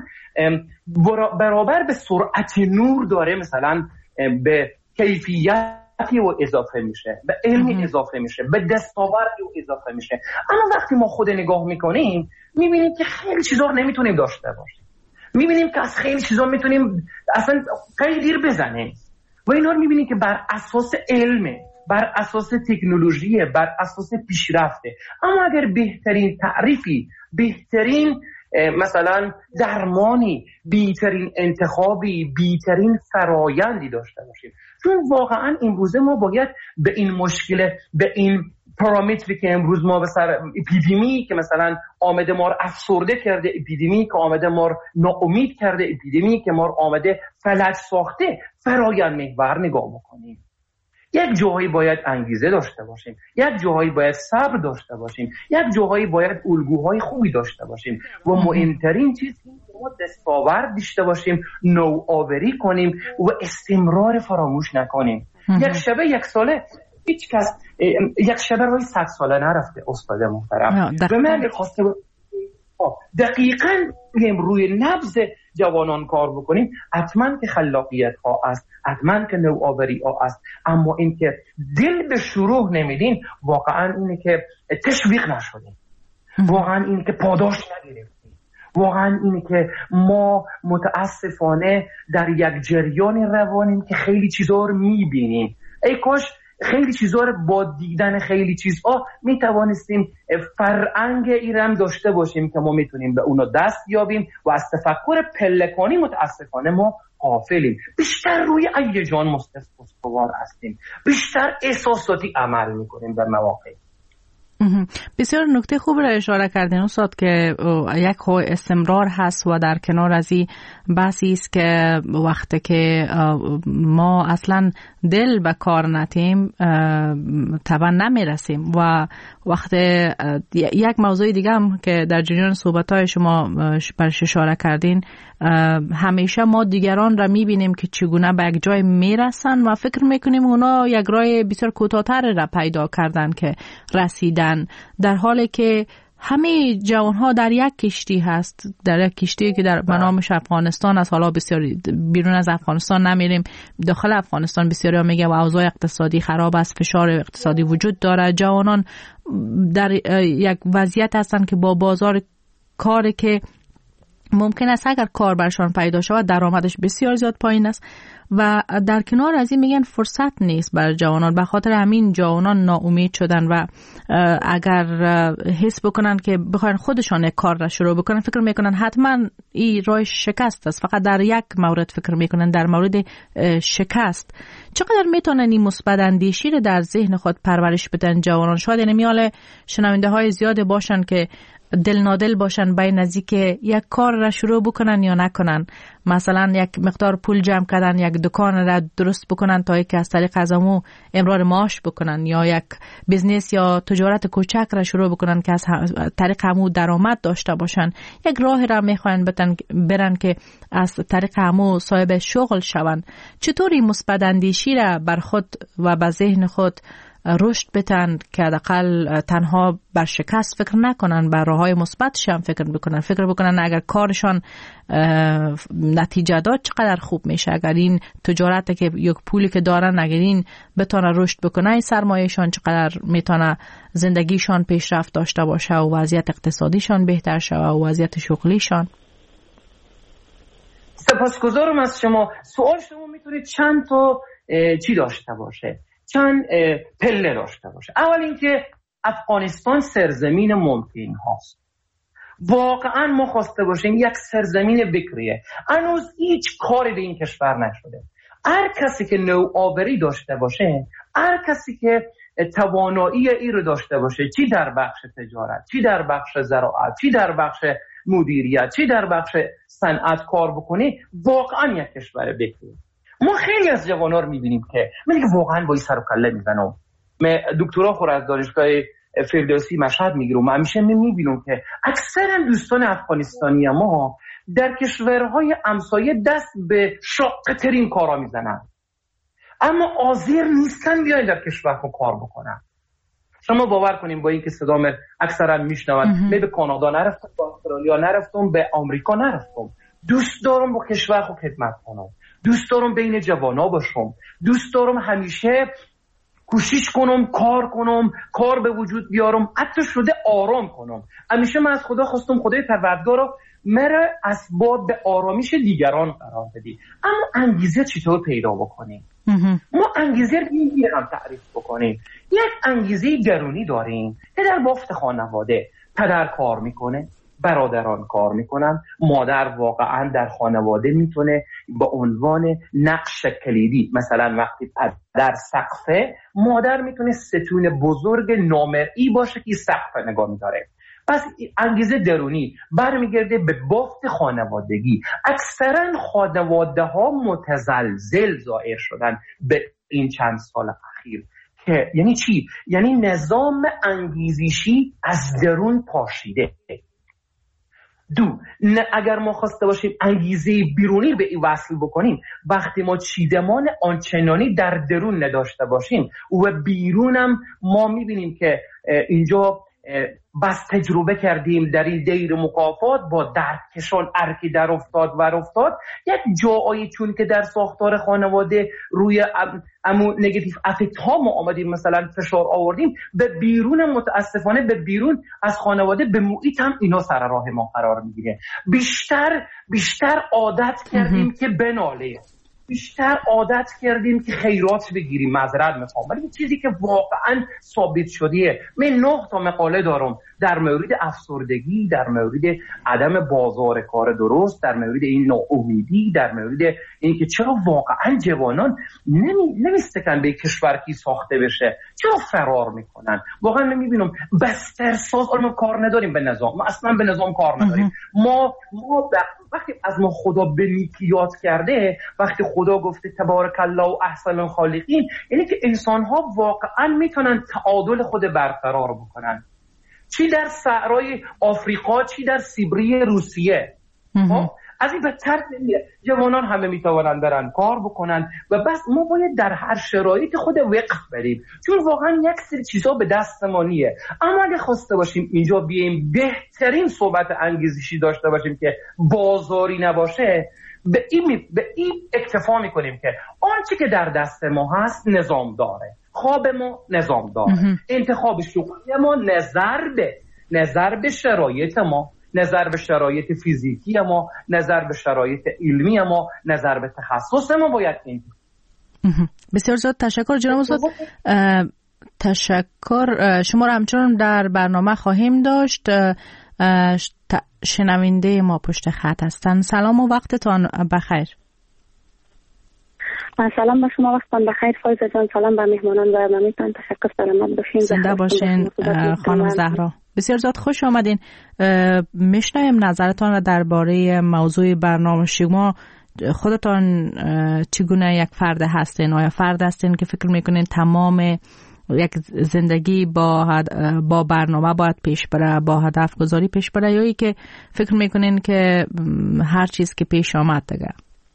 برابر به سرعت نور داره مثلا به کیفیتی و اضافه میشه، به علمی اضافه میشه، به دستاوردی و اضافه میشه. اما وقتی ما خود نگاه میکنیم میبینیم که خیلی چیزا نمیتونیم داشته باشیم، میبینیم که از خیلی چیزا میتونیم اصلا خیلی دیر بزنیم و اینا رو میبینیم که بر اساس علمه، بر اساس تکنولوژی، بر اساس پیشرفته. اما اگر بهترین تعریفی، بهترین مثلا درمانی، بهترین انتخابی، بهترین فرایندی داشته باشیم، چون واقعا امروزه ما باید به این مشکل، به این پارامتری که امروز ما به سر اپیدمی که مثلا آمده ما رو افسرده کرده، اپیدمی که آمده ما رو ناامید کرده، اپیدمی که ما رو آمده فلج ساخته، فرایند محور نگاه بکنیم. یک جاهایی باید انگیزه داشته باشیم، یک جاهایی باید صبر داشته باشیم، یک جاهایی باید الگوهای خوبی داشته باشیم و مهمترین چیز این که ما دستاورد داشته باشیم، نوآوری کنیم و استمرار فراموش نکنیم. یک شبه یک ساله هیچ کس یک شبه روی 100 ساله نرفته استاد محترم. به من خواسته دقیقاً روی نبض جوانان کار بکنیم. حتما که خلاقیت ها است، حتما که نوآوری ها است، اما این که دل به شروع نمیدین واقعا اینه که تشویق نشدیم، واقعا اینه که پاداش نگرفتیم، واقعا اینه که ما متاسفانه در یک جریان روانیم که خیلی چیزا رو میبینیم. ای کاش خیلی چیزا رو با دیدن خیلی چیزها میتوانستیم فرهنگ ایران داشته باشیم که ما میتونیم به اونا دست یابیم و از تفکر پلکانی متاسفانه ما غافلیم. بیشتر روی هیجان استوار هستیم، بیشتر احساساتی عمل میکنیم در مواقع. بسیار نکته خوب را اشاره کردین استاد که یک استمرار هست و در کنار از این بحثی است که وقتی که ما اصلا دل به کار نتیم طبعا نمیرسیم. و وقتی یک موضوع دیگه هم که در جریان صحبت‌های شما برش اشاره کردین، همیشه ما دیگران را میبینیم که چگونه به یک جای میرسن و فکر میکنیم اونا یک راه بسیار کوتاه‌تر را پیدا کردن که رسیدن، در حالی که همه جوانها در یک کشتی هست، در یک کشتی که در نامش افغانستان است. حالا بسیار بیرون از افغانستان نمیریم، داخل افغانستان بسیاری ها میگه و اوضاع اقتصادی خراب است، فشار اقتصادی وجود داره، جوانان در یک وضعیت هستن که با بازار کاری که ممکن است اگر کار برشان پیدا شود درآمدش بسیار زیاد پایین است و در کنار از این میگن فرصت نیست برای جوانان. به خاطر همین جوانان ناامید شدن و اگر حس بکنن که بخواین خودشان یک کار را شروع بکنن فکر میکنن حتما این راه شکست است. فقط در یک مورد فکر میکنن، در مورد شکست. چقدر میتونن این مثبت اندیشی رو در ذهن خود پرورش بدن جوانان؟ شاید نمیاله شنونده های زیاد باشن که دل نادل باشن بین از که یک کار را شروع بکنن یا نکنن. مثلا یک مقدار پول جمع کردن یک دکان را درست بکنن تا که از طریق از امو امرار معاش بکنن، یا یک بیزنس یا تجارت کوچک را شروع بکنن که از طریق امو درآمد داشته باشن. یک راه را میخواین برن که از طریق امو صاحب شغل شون. چطوری مثبت اندیشی را بر خود و به ذهن خود رشد بدن که حداقل تنها بر شکست فکر نکنن، بر راههای مثبتش هم فکر بکنن اگر کارشان نتیجه داد چقدر خوب میشه، اگر این تجارت که یک پولی که دارن اگر این بتونه رشد بکنه، این سرمایه‌شان چقدر میتونه زندگیشان پیشرفت داشته باشه و وضعیت اقتصادیشان بهتر شه و وضعیت شغلیشان. سپاسگزارم از شما. سوال شما میتونید چند تا چی داشته باشه، چند پله داشته باشه. اول اینکه افغانستان سرزمین ممکن هاست. واقعا ما خواسته باشیم یک سرزمین بکریه. هنوز هیچ کاری به این کشور نشده. هر کسی که نوآوری داشته باشه، هر کسی که توانایی ای رو داشته باشه، چی در بخش تجارت، چی در بخش زراعت، چی در بخش مدیریت، چی در بخش صنعت کار بکنه، واقعا یک کشور بکریه. ما خیلی از جوانا رو می‌بینیم که من که واقعا با این سر و کله میزنم. من دکترا خور از دانشگاه فردوسی مشهد میگیرم، همیشه می‌بینم که اکثر دوستان افغانستانی ما در کشورهای همسایه دست به شاق‌ترین کارا میزنن، اما حاضر نیستن بیاین در کشور خود کار بکنن. شما باور کنیم با اینکه صدام اکثرا میشنون، من به کانادا نرفتم، به استرالیا نرفتم، به آمریکا نرفتم. دوست دارم با کشور خود خدمت کنم، دوست دارم بین جوانا باشم، دوست دارم همیشه کوشش کنم، کار به وجود بیارم، حتی شده آرام کنم. همیشه من از خدا خواستم خدای پروردگار مرا اسباب به آرامش دیگران قرار بدی. اما انگیزه چطور پیدا بکنیم؟ ما انگیزه رو هم تعریف بکنیم. یک انگیزه درونی داریم که در بافت خانواده پدر کار میکنه، برادران کار میکنن، مادر واقعا در خانواده میتونه با عنوان نقش کلیدی، مثلا وقتی پدر سقفه، مادر میتونه ستون بزرگ نامرئی باشه که سقف نگاه میداره. پس انگیزه درونی برمیگرده به بافت خانوادگی. اکثرا خانواده ها متزلزل ظاهر شدن به این چند سال اخیر. که یعنی چی؟ یعنی نظام انگیزشی از درون پاشیده. اگر ما خواسته باشیم انگیزه بیرونی به این وصل بکنیم، وقتی ما چیدمان آنچنانی در درون نداشته باشیم و بیرونم ما میبینیم که اینجا بس تجربه کردیم در این دیر مکافات با درکشان ارکی در افتاد یک جایی چون که در ساختار خانواده روی امو نگاتیو افکت ها ما آمدیم، مثلا فشار آوردیم به بیرون، متاسفانه به بیرون از خانواده به محیط هم اینا سر راه ما قرار میگیره. بیشتر عادت کردیم که بناله، بیشتر عادت کردیم که خیرات بگیریم. معذرت میخوام، ولی چیزی که واقعا ثابت شدیه. من 9 تا مقاله دارم در مورد افسردگی، در مورد عدم بازار کار درست، در مورد این ناامیدی، در مورد اینکه چرا واقعا جوانان نمیستکن به کشورکی ساخته بشه، چرا فرار میکنن. واقعا نمیبینم بسترساز کار نداریم به نظام، ما اصلا به نظام کار نداریم. ما وقتی از ما خدا به نیکی یاد کرده، وقتی خدا گفته تبارک الله احسن الخالقین، یعنی که انسان ها واقعا میتونن تعادل خود برقرار بکنن، چی در صحرای آفریقا، چی در سیبری روسیه. از این بدتر نمیره. جوانان همه میتوانند برن کار بکنن و بس ما باید در هر شرایط خود وقف بریم، چون واقعا یک سری چیزا به دست ما نیه. اما اگه خواسته باشیم اینجا بیایم بهترین صحبت انگیزشی داشته باشیم که بازاری نباشه، به این اکتفا میکنیم که آنچه که در دست ما هست نظام داره، خواب ما نظام داره، انتخاب شغلی ما نظر به شرایط ما، نظر به شرایط فیزیکی ما، نظر به شرایط علمی ما، نظر به تخصص ما باید این. بسیار زیاد تشکر جناب استاد. تشکر. شما را همچنان در برنامه خواهیم داشت. شنونده ما پشت خط هستن. سلام و وقتتان بخیر. سلام به شما، وقتتان بخیر. فایزه جان، سلام به مهمانان برنامه‌تان. تشکر سلامت باشین. زنده باشین خانم زهرا. بسیار زیاد خوش آمدین. میشنویم نظرتان را درباره موضوع برنامه شما. خودتان چگونه یک فرد هستین؟ آیا فرد هستین که فکر میکنین تمام یک زندگی با برنامه باید پیش بره، با هدف گذاری پیش بره، یا ای که فکر میکنین که هر چیز که پیش آمد دیگه؟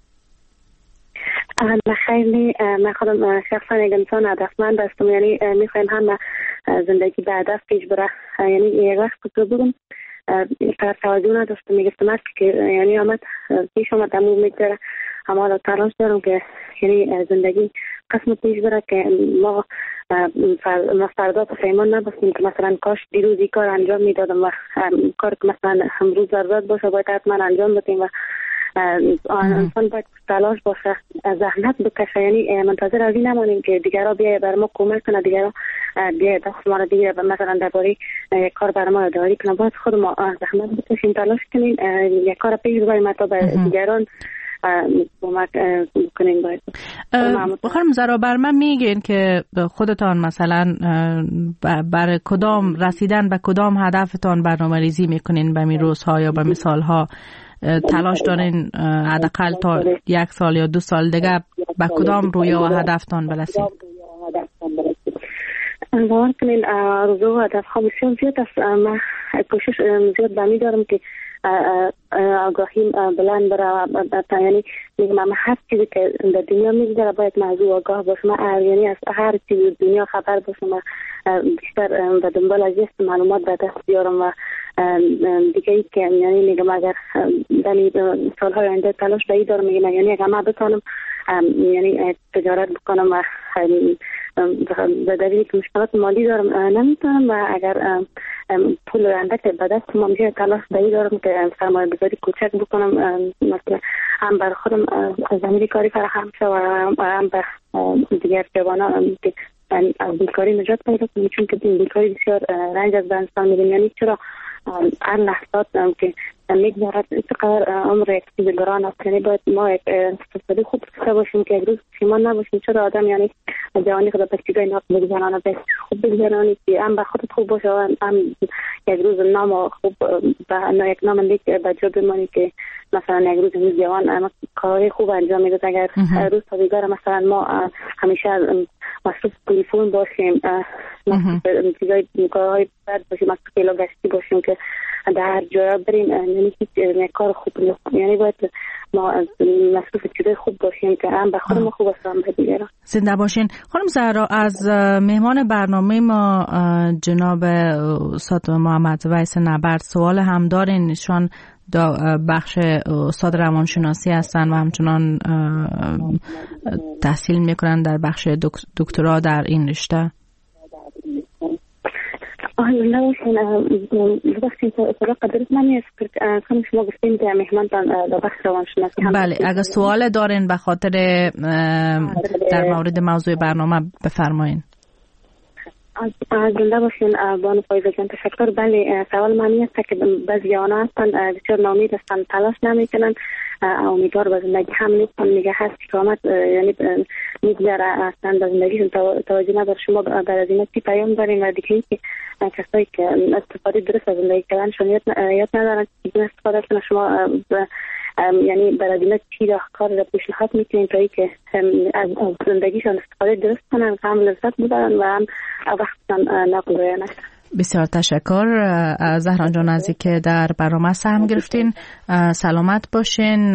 خیلی من خودم شخصا یک انسان هدفمند هستم، یعنی میخوایم هم زندگی به هدف پیش بره. یعنی یک وقت که بودم پر توجه نداشتم، میگفتم که یعنی آمد پیش آمد امور میگذره، اما حالا تلاش دارم که یعنی زندگی قسم پیش بره که ما فردا پشیمان نباشیم که مثلا کاش دیروز کار انجام میدادم و کار که مثلا امروز ضرورت باشه باید حتما انجام بدیم و انسان باید تلاش باشه، زحمت بکشه. یعنی منتظر از این نمانیم که دیگرها بیایه بر ما کمک کنه، دیگرها بیایه دست ما را دیگه مثلا درباره یک کار بر ما داری کنه. باید خود ما زحمت بکشیم، تلاش کنیم، یک کار پیش ببریم تا به دیگران کمک کنیم. باید خانم زهرا، بر من میگین که خودتان مثلا بر کدام رسیدن به کدام هدفتان برنامه‌ریزی میکنین؟ به می روزها یا به مثالها تلاش دارین حداقل تا 1 سال یا 2 سال دیگه به کدام رویا و هدفتان برسید؟ باور کنین رویا و هدف ها بسیار زیاد است. من کوشش زیاد به می دارم که آگاهی بلند بره. یعنی میگم هر چیزی که در دنیا میگذره باید موضوع آگاه باشم، یعنی از هر چیز دنیا خبر باشم، بیشتر به دنبال از معلومات به دست بیارم و دیگه ای که یعنی میگم اگر در سالهای آینده تلاش به این دارم، میگم یعنی اگر من بتانم یعنی تجارت بکنم و به دلیل که مشکلات مالی دارم نمیتونم و اگر پول اندک به دست ما میشه تلاش به این دارم که سرمایه گذاری کوچک بکنم، مثلا هم بر خودم زمینه کاری فراهم شه و هم بر دیگر جوانان که از بیکاری نجات پیدا کنیم، چون که بیکاری بسیار رنج از انسان میدیم. یعنی چرا هر لحظات که میگذارد چقدر عمر یک چیز گران است، یعنی باید ما یک اقتصادی خوب داشته باشیم که یک روز پشیمان نباشیم. چرا آدم یعنی جوانی خود بچگی ناق بگذرانه، بس خوب بگذرانی که هم به خودت خوب باشه و هم یک روز نام خوب یک نام نیک به جا بمانی که مثلا یک روز جوان کاری خوب انجام میده. اگر روز تا دیگر مثلا ما همیشه مصروف تلفن باشیم، مصروف چیزای کارهای بد باشیم، مصروف کلا گشتی باشیم که در جای بریم، یعنی هیچ کار خوب نیست. یعنی باید ما مصروف چیزای خوب باشیم که هم به خود ما خوب است هم به دیگران. زنده باشین. خانم زهرا، از مهمان برنامه ما جناب استاد محمد ویس نبرد سوال هم دارین. ایشان بخش استاد روانشناسی هستن و همچنان تحصیل میکنن در بخش دکترا در این رشته. بله، اگر سوال دارین به خاطر در مورد موضوع برنامه بفرمایین. زنده باشین بانو فایزه جان، تشکر. بله، سوال معنی است که بعضی آنها هستن بسیار ناامید هستن، تلاش نمیکنن، امیدوار به زندگی هم نیستن، میگه هست که آمد یعنی میگذره اصلا به زندگیشون توجه نداره. شما در از این چی پیام دارین؟ و دیگه که کسایی که استفاده درست از زندگی کردنشون یاد ندارن که استفاده کنن، شما یعنی برای دیمه چی کار را پیشنهاد میکنین تا ای که از زندگیشان استفاده درست کنن، هم لذت ببرن و هم وقتشان نگذارن. بسیار تشکر زهران جان از اینکه در برنامه سهم گرفتین. سلامت باشین.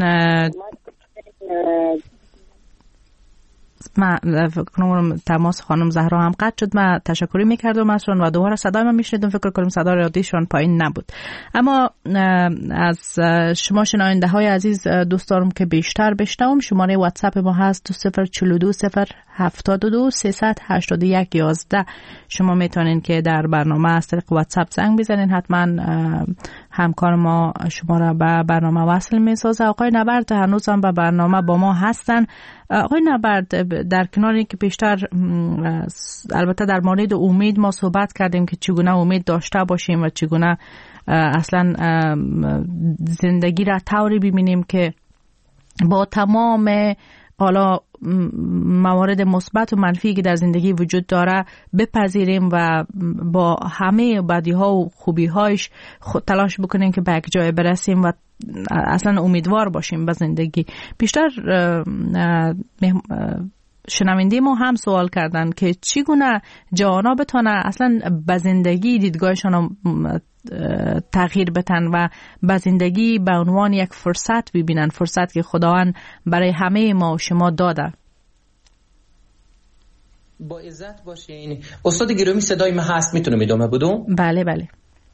من فکر کنم تماس خانم زهرا هم قطع شد. من تشکری میکردم ازشون و دوباره صدای من میشنیدم، فکر کنم صدای رادیوشون پایین نبود. اما از شما شنونده های عزیز دوست دارم که بیشتر بشنوم. شماره واتساپ ما هست 2042 072 381 11. شما میتونین که در برنامه از طریق واتساپ زنگ بزنین، حتما همکار ما شما را به برنامه وصل میسازه. آقای نبرد هنوز هم به برنامه با ما هستن. آقای نبرد، در کنار اینکه بیشتر البته در مورد امید ما صحبت کردیم که چگونه امید داشته باشیم و چگونه اصلا زندگی را طوری ببینیم که با تمام حالا موارد مثبت و منفی که در زندگی وجود داره بپذیریم و با همه بدیها و خوبیهایش تلاش بکنیم که به یک جای برسیم و اصلا امیدوار باشیم به زندگی. بیشتر شنونده ما هم سوال کردن که چگونه جوانا بتونه اصلا به زندگی دیدگاهشان تغییر بدن و به زندگی به عنوان یک فرصت ببینن، فرصت که خداوند برای همه ما و شما داده. با عزت باشین. استاد گرامی صدای من هست؟ میتونم ادامه بدم؟ بله بله.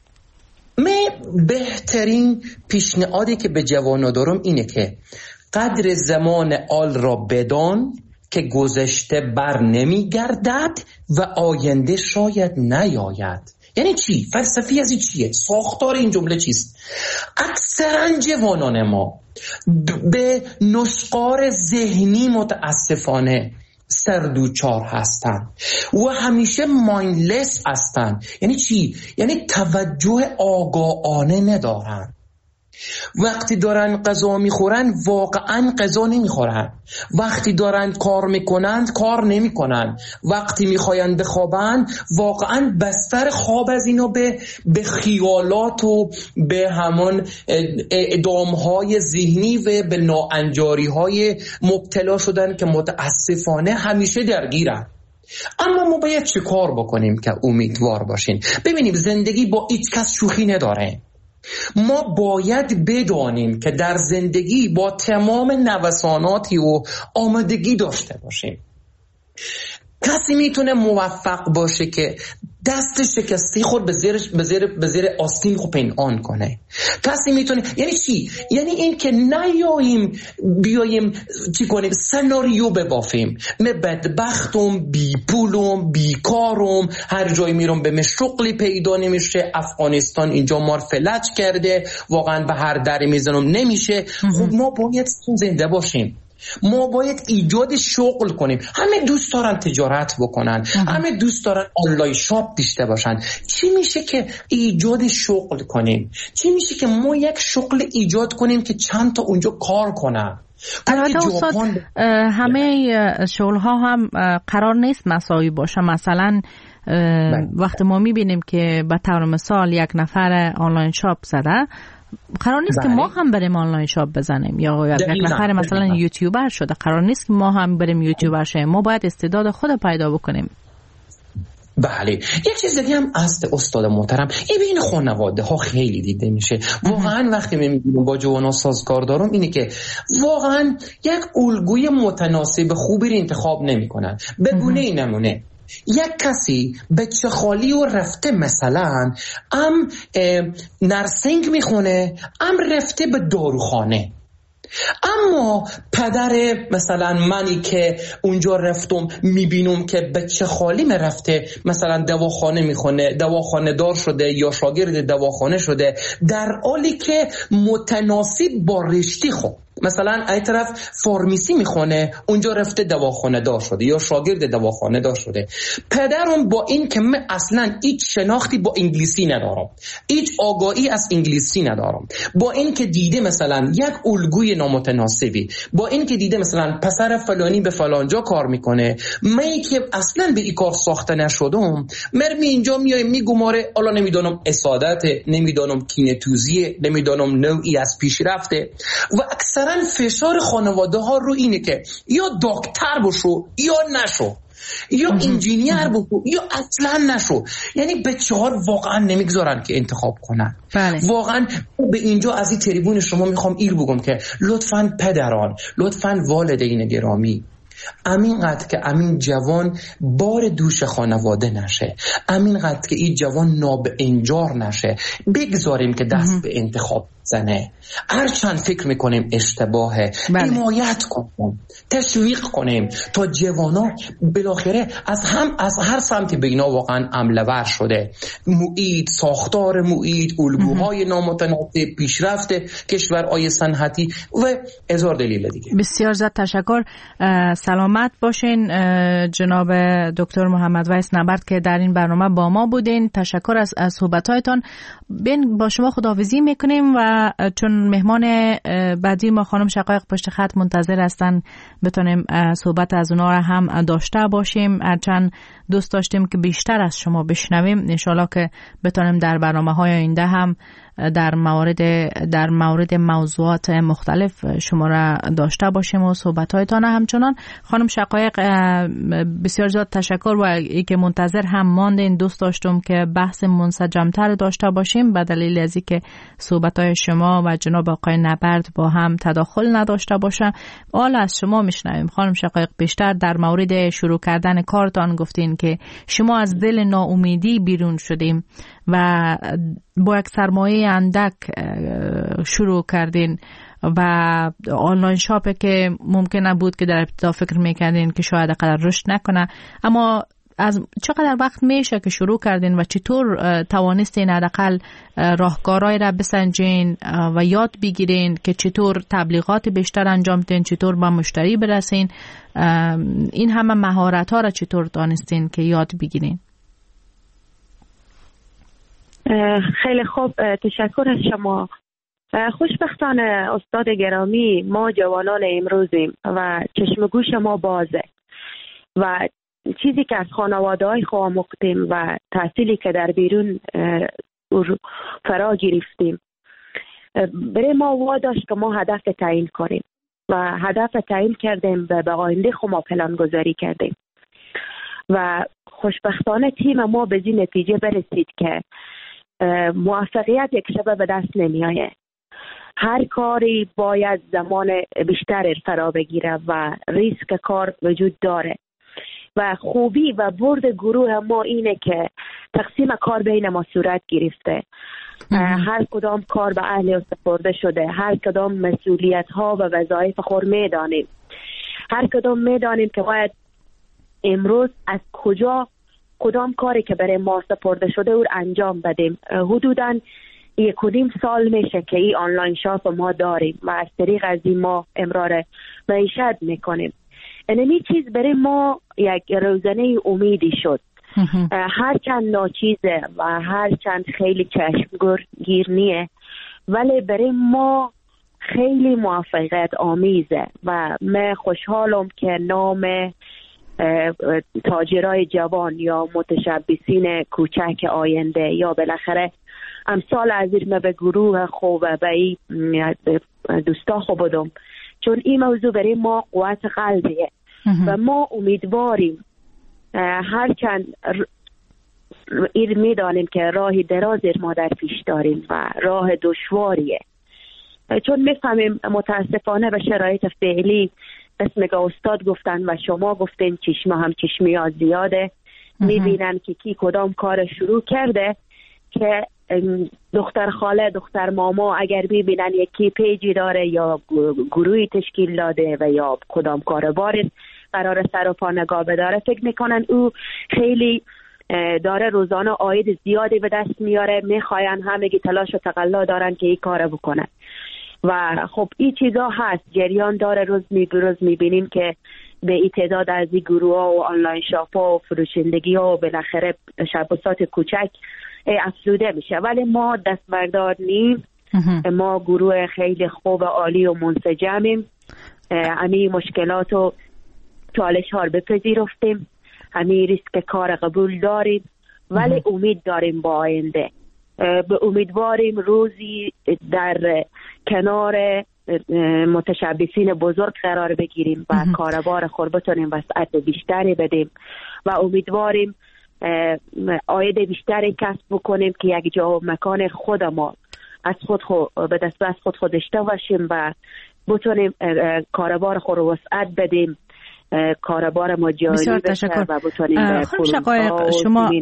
بهترین پیشنهادی که به جوانا دارم اینه که قدر زمان آل را بدان که گذشته بر نمی گردد و آینده شاید نیاید. یعنی چی؟ فلسفی از این چیه؟ ساختار این جمله چیست؟ اکثرا جوانان ما به نسقار ذهنی متاسفانه سردوچار هستن و همیشه مایندلس هستن. یعنی چی؟ یعنی توجه آگاهانه ندارن. وقتی دارن غذا میخورن واقعا غذا نمیخورن، وقتی دارن کار میکنن کار نمیکنن، وقتی میخواین بخوابن واقعا بستر خواب از اینو به خیالات و به همان اعدامهای ذهنی و به ناانجاریهای مبتلا شدن که متاسفانه همیشه درگیرن. اما ما باید چه کار بکنیم که امیدوار باشین؟ ببینیم زندگی با هیچ کس شوخی نداره. ما باید بدانیم که در زندگی با تمام نوساناتی و آمادگی داشته باشیم. کسی میتونه موفق باشه که دست شکسته خود به زیر آستین خود پنهان کنه. کسی میتونه، یعنی چی؟ یعنی این که بیاییم چی کنیم؟ سناریو ببافیم. من بدبختم، بی پولم، بیکارم، هر جایی میرم به شغلی پیدا نمیشه، افغانستان اینجا مار فلج کرده، واقعا به هر دری میزنم نمیشه. خب ما باید زنده باشیم. ما باید ایجاد شغل کنیم. همه دوست دارن تجارت بکنن، همه دوست دارن آنلاین شاپ داشته باشن. چی میشه که ایجاد شغل کنیم؟ چی میشه که ما یک شغل ایجاد کنیم که چند تا اونجا کار کنن؟ البته استاد همه شغل ها هم قرار نیست مساوی باشه. مثلا وقتی ما میبینیم که به طور مثال یک نفر آنلاین شاپ زده، قرار نیست که ما هم بریم آنلاین شاپ بزنیم، یا یک نفر مثلا یوتیوبر شده، قرار نیست که ما هم بریم یوتیوبر شیم. ما باید استعداد خود پیدا بکنیم. بله. یک چیز دیگه هم است استاد محترم، این بین خانواده ها خیلی دیده میشه. واقعا وقتی میبینیم با جوانا سازگار دارم اینه که واقعا یک الگوی متناسب خوبی رو انتخاب نمیکنن. به گونه نمونه یک کسی بچه خالی و رفته مثلا نرسینگ میخونه، رفته به داروخانه. اما پدر مثلا منی که اونجا رفتم میبینم که بچه خالی رفته مثلا دواخانه میخونه، دواخانه دار شده یا شاگرد دواخانه شده، در حالی که متناسب با رشته خود. مثلا این طرف فارمیسی میخونه، اونجا رفته دواخانه دار شده یا شاگرد دواخانه دار شده. پدرم با این که من اصلا هیچ شناختی با انگلیسی ندارم، هیچ آگاهی از انگلیسی ندارم، با این که دیده مثلا یک الگوی نامتناسبی، با این که دیده مثلا پسر فلانی به فلانجا کار میکنه، من که اصلا به این کار ساخته نشدم، مرمی اینجا میایم میگماره، حالا نمیدونم اسادت، نمیدونم کینه‌توزی، نمیدونم نوعی از پیشرفته. و اکثر فشار خانواده ها رو اینه که یا دکتر بشو یا نشو، یا انجینیر بشو یا اصلا نشو. یعنی بچه ها واقعا نمیگذارن که انتخاب کنن. بله. واقعا به اینجا از این تریبون شما میخوام بگم که لطفاً پدران، لطفاً والدین گرامی، امینقدر که امین جوان بار دوش خانواده نشه، امینقدر که این جوان ناب انجار نشه، بگذاریم که دست به انتخاب زنه. هرچند فکر میکنیم اشتباهه، حمایت کنیم، تشویق کنیم تا جوانا بالاخره از هر سمتی به اینا واقعا عمله‌ور شده. محیط، ساختار محیط، الگوهای نامتناسب، پیشرفت کشورهای صنعتی و هزار دلیل دیگه. بسیار زیاد تشکر. سلامت باشین جناب دکتر محمد ویس نبرد که در این برنامه با ما بودین. تشکر از صحبت‌هایتان. با شما خداحافظی میکنیم و چون مهمان بعدی ما خانم شقایق پشت خط منتظر هستن بتونیم صحبت از اونا را هم داشته باشیم. هرچند دوست داشتیم که بیشتر از شما بشنویم، انشالله که بتونیم در برنامه‌های آینده هم در مورد موضوعات مختلف شما را داشته باشیم و صحبت‌هایتان. همچنان خانم شقایق بسیار زیاد تشکر و ای که منتظر هم ماندین. دوست داشتم که بحث منسجم‌تر داشته باشیم به دلیل از اینکه صحبت‌های شما و جناب آقای نبرد با هم تداخل نداشته باشه. حالا از شما میشنویم خانم شقایق. بیشتر در مورد شروع کردن کارتان گفتین که شما از دل ناامیدی بیرون شدیم و با یک سرمایه اندک شروع کردین و آنلاین شاپ که ممکن نبود که در ابتدا فکر میکردین که شاید اقدر رشد نکنه، اما از چقدر وقت میشه که شروع کردین و چطور توانستین حداقل راهکارهای را بسنجین و یاد بگیرین که چطور تبلیغات بیشتر انجام بدین، چطور با مشتری برسین، این همه مهارت ها را چطور دانستین که یاد بگیرین؟ خیلی خوب، تشکر از شما. خوشبختانه استاد گرامی، ما جوانان امروزیم و چشم گوش ما بازه و چیزی که از خانواده های خود آموختیم و تحصیلی که در بیرون فرا گرفتیم برای ما واداشت که ما هدف تعیین کنیم و هدف تعیین کردیم به آینده خود ما پلان گذاری کردیم و خوشبختانه تیم ما به این نتیجه برسید که موفقیت یک شبه به دست نمی آید. هر کاری باید زمان بیشتر فرا بگیره و ریسک کار وجود داره و خوبی و برد گروه ما اینه که تقسیم کار بین ما صورت گرفته. هر کدام کار به اهل سپرده شده، هر کدام مسئولیت ها و وظایف خود میدانیم، هر کدام میدانیم که باید امروز از کدام کاری که برای ما سپرده شده او انجام بدیم. حدوداً 1.5 سال میشه که این آنلاین شاپ ما داریم و از طریق از این ما امرار معیشت میکنیم. اینمی چیز برای ما یک روزنه امیدی شد. هرچند ناچیزه و هرچند خیلی چشمگیر نیه، ولی برای ما خیلی موفقیت آمیزه و من خوشحالم که نام تاجرای جوان یا متشبثین کوچک آینده یا بالاخره امثال از این به گروه خوب و به دوستا خوب بدم، چون این موضوع برای ما قوت قلبیه و ما امیدواریم هرچند این میدانیم که راه دراز ما در پیش داریم و راه دشواریه، چون میفهمیم متاسفانه به شرایط فعلی اسم که استاد گفتن و شما گفتین چشمه هم چشمی ها زیاده، میبینن که کی کدام کار شروع کرده که دختر خاله دختر ماما اگر میبینن یکی پیجی داره یا گروهی تشکیل داده و یا کدام کارباری قرار سر و پا نگاه بداره، فکر میکنن او خیلی داره روزانه عاید زیادی به دست میاره، میخواین همگی تلاش و تقلا دارن که این کار بکنن و خب این چیزا هست، جریان داره. روز میبینیم که به این تعداد از این گروه ها و آنلاین شاپ ها و فروشندگی ها و بالاخره شبکات کوچک افزوده میشه، ولی ما دست بردار نیم. ما گروه خیلی خوب و عالی و منسجمیم، همین مشکلات و چالش ها رو بپذیرفتیم، همین ریسک کار قبول داریم، ولی امید داریم با آینده. به امیدواریم روزی در کنار متشبثین بزرگ قرار بگیریم و کاروبار خود بتونیم وسعت بیشتری بدیم و امیدواریم عاید بیشتری کسب بکنیم که یک جا و مکان خود ما از خود به دست از خود داشته باشیم و بتونیم کاروبار خود رو وسعت بدیم، کاروبار ما جاری بشه و بتونیم خانم شقایق شما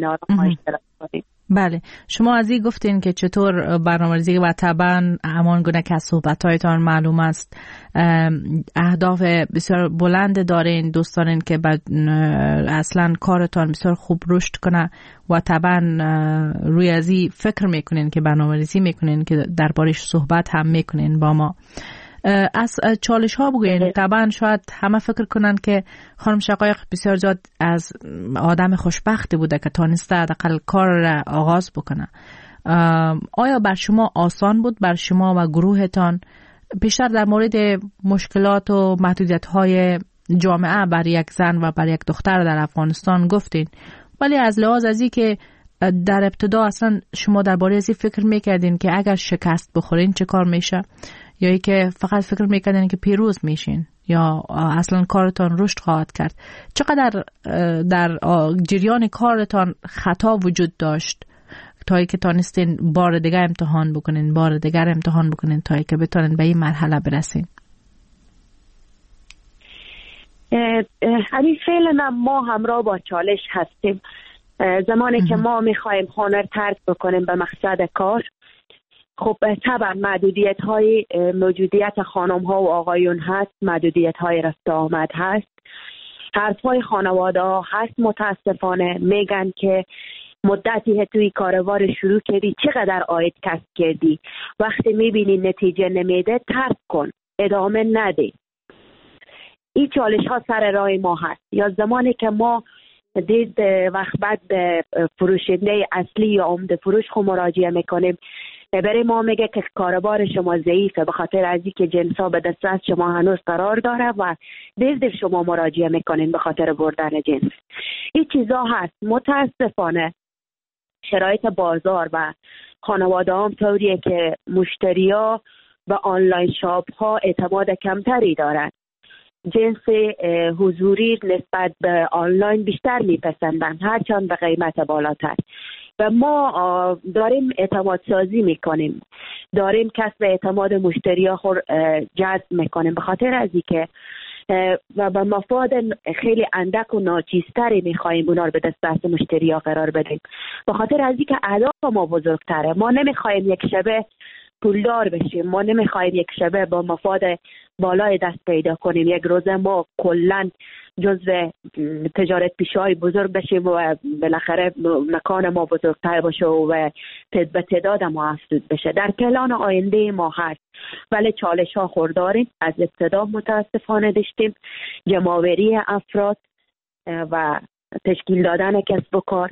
بله شما از این گفتین که چطور برنامه‌ریزی و طبعا همان گونه که از صحبت‌هایتان معلوم است اهداف بسیار بلند دارین، دوست دارین که اصلا کارتان بسیار خوب رشد کنه و طبعا روی از این فکر میکنین که برنامه‌ریزی میکنین که دربارش صحبت هم میکنین با ما. از چالش ها بگوین. طبعا شاید همه فکر کنن که خانم شقایق بسیار زیاد از آدم خوشبختی بوده که تانسته حداقل کار را آغاز بکنه آیا بر شما آسان بود، بر شما و گروهتان؟ بیشتر در مورد مشکلات و محدودیت‌های جامعه بر یک زن و بر یک دختر در افغانستان گفتین، ولی از لحاظ ازی که در ابتدا اصلا شما درباره ازی فکر میکردین که اگر شکست بخورین چه کار میشه، یا ای که فقط فکر میکردین که پیروز میشین، یا اصلا کارتان رشد خواهد کرد؟ چقدر در جریان کارتان خطا وجود داشت تا ای که تانستین بار دیگر امتحان بکنین تا ای که بتونین به این مرحله برسین؟ همین فعلا ما همراه با چالش هستیم. زمانی که ما میخوایم هنر ترک بکنیم به مقصد کار، خب طبعا محدودیت های موجودیت خانم ها و آقایون هست، محدودیت های رفت آمد هست، حرف های خانواده ها هست. متاسفانه میگن که مدتی توی کاروبار شروع کردی، چقدر عاید کسب کردی، وقتی میبینی نتیجه نمیده ترک کن، ادامه نده. این چالش ها سر راه ما هست. یا زمانی که ما دید وقت بعد به فروشنده اصلی یا عمده فروش خود مراجعه میکنیم، برای ما میگه که کاروبار شما ضعیفه به خاطر از اینکه جنس ها به دسترس شما هنوز قرار داره و دید شما مراجعه میکنین به خاطر بردن جنس. این چیزا هست. متاسفانه شرایط بازار و خانواده هم طوریه که مشتریا به آنلاین شاپ ها اعتماد کمتری دارن. جنس حضوری نسبت به آنلاین بیشتر میپسندن، هرچند به قیمت بالاتر. و ما داریم اعتماد سازی میکنیم، داریم کسب اعتماد مشتریا خود جذب میکنیم به خاطر از اینکه و به مفاد خیلی اندک و ناچیزتری میخوایم اونا رو به دست مشتریا قرار بدیم به خاطر از اینکه اهداف ما بزرگتره. ما نمیخوایم یک شبه پولدار بشیم، ما نمیخوایم یک شبه با مفاد بالای دست پیدا کنیم، یک روزه ما کلن جزو تجارت پیشه‌های بزرگ بشیم و بالاخره مکان ما بزرگتر باشه و به تعداد ما افزود بشه. در پلان آینده ما هست، ولی چالش ها خورداریم. از ابتدا متاسفانه داشتیم جمع‌آوری افراد و تشکیل دادن کسب و کار،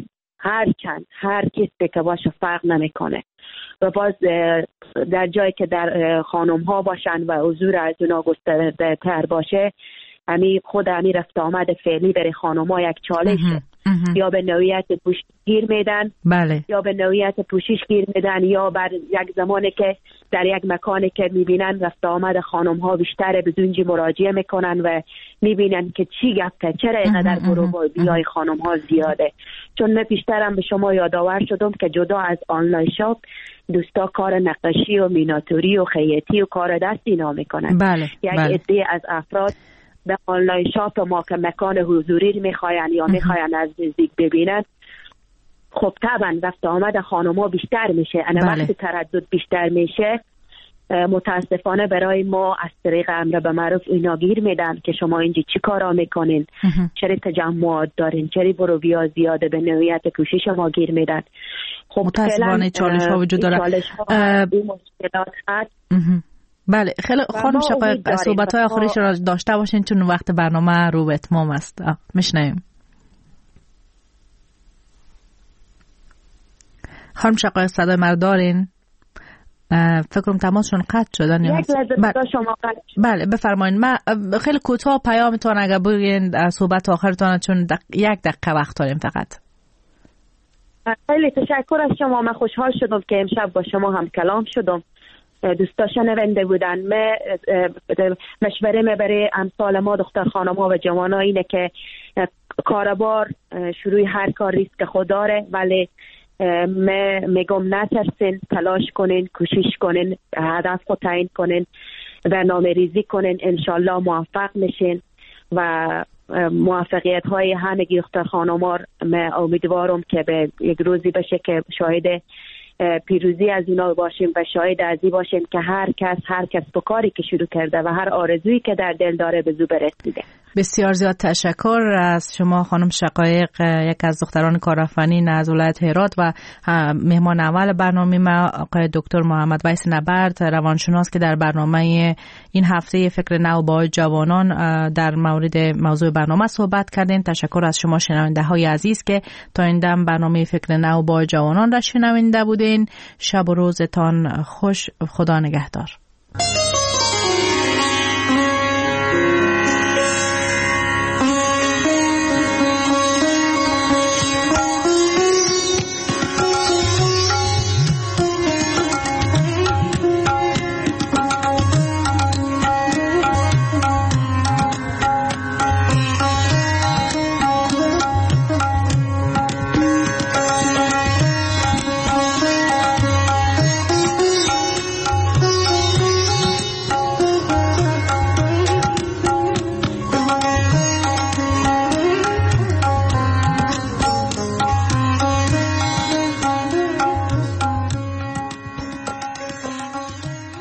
هر کسی که باشه فرق نمیکنه. و باز در جایی که در خانم ها باشن و حضور از اونا گسترده تر باشه، خود رفت آمد فعلی برای خانم ها یک چالشه. یا به نوعیت پوشش گیر میدن، بله، یا به نوعیت پوشش گیر میدن، یا بر یک زمانی که در یک مکانی که میبینن رفت آمد خانم ها بیشتره به زونجی مراجعه میکنن و میبینن که چی گفته، چرا اینقدر گروه بیای خانم ها زیاده. چون من بیشترم به شما یادآور شدم که جدا از آنلاین شاپ دوستا کار نقاشی و میناتوری و خیاطی و کار دست اینا میکنن. بله، یک عده از افراد به آنلاین شاپ ما که مکان حضوری میخواین یا میخواین از نزدیک ببینن، خب طبعا رفت آمد خانم‌ها بیشتر میشه. وقتی تردد بیشتر میشه، متاسفانه برای ما از طریق امر به معروف اینا گیر میدن که شما اینجا چی کارا میکنین، چرا تجمعات دارین، چرا برویا زیاده، به نوعیت کوشش ما گیر میدن. خب متاسفانه چالش ها وجود داره. این مشکلات هست. بله، خیلی خانم شقایق صحبت‌های آخریش را داشته باشین چون وقت برنامه رو به اتمام است. میشنیم. خانم شقایق صدای مرا دارین؟ فکرم تماسشون قطع شدن. یک لحظه شما قطع. بله بفرمایید. من خیلی کوتاه پیامتون اگر بگین صحبت آخرتون، چون یک دقیقه وقت داریم فقط. خیلی تشکر از شما. من خوشحال شدم که امشب با شما هم کلام شدم. دوستا شنونده بودن. مشوره برای امثال ما دختر خانم ها و جوان ها اینه که کاربار شروع هر کار ریسک خود داره، ولی میگم نترسین، تلاش کنین، کوشش کنین، هدف خود تعیین کنین، برنامه ریزی کنین، انشالله موفق میشین و موفقیت های همگی دختر خانم ها من امیدوارم که به یک روزی بشه که شاهد پیروزی از اینا باشیم و شاهد از این باشیم که هر کس به کاری که شروع کرده و هر آرزویی که در دل داره به زو برسیده. بسیار زیاد تشکر از شما خانم شقایق، یک از دختران کارآفرین از ولایت هرات و مهمان اول برنامه ما آقای دکتر محمد ویس نبرد، روانشناس که در برنامه این هفته فکر نو با جوانان در مورد موضوع برنامه صحبت کردین. تشکر از شما شنونده های عزیز که تا این دم برنامه فکر نو با جوانان را شنونده بودین. شب و روزتان خوش. خدا نگهدار.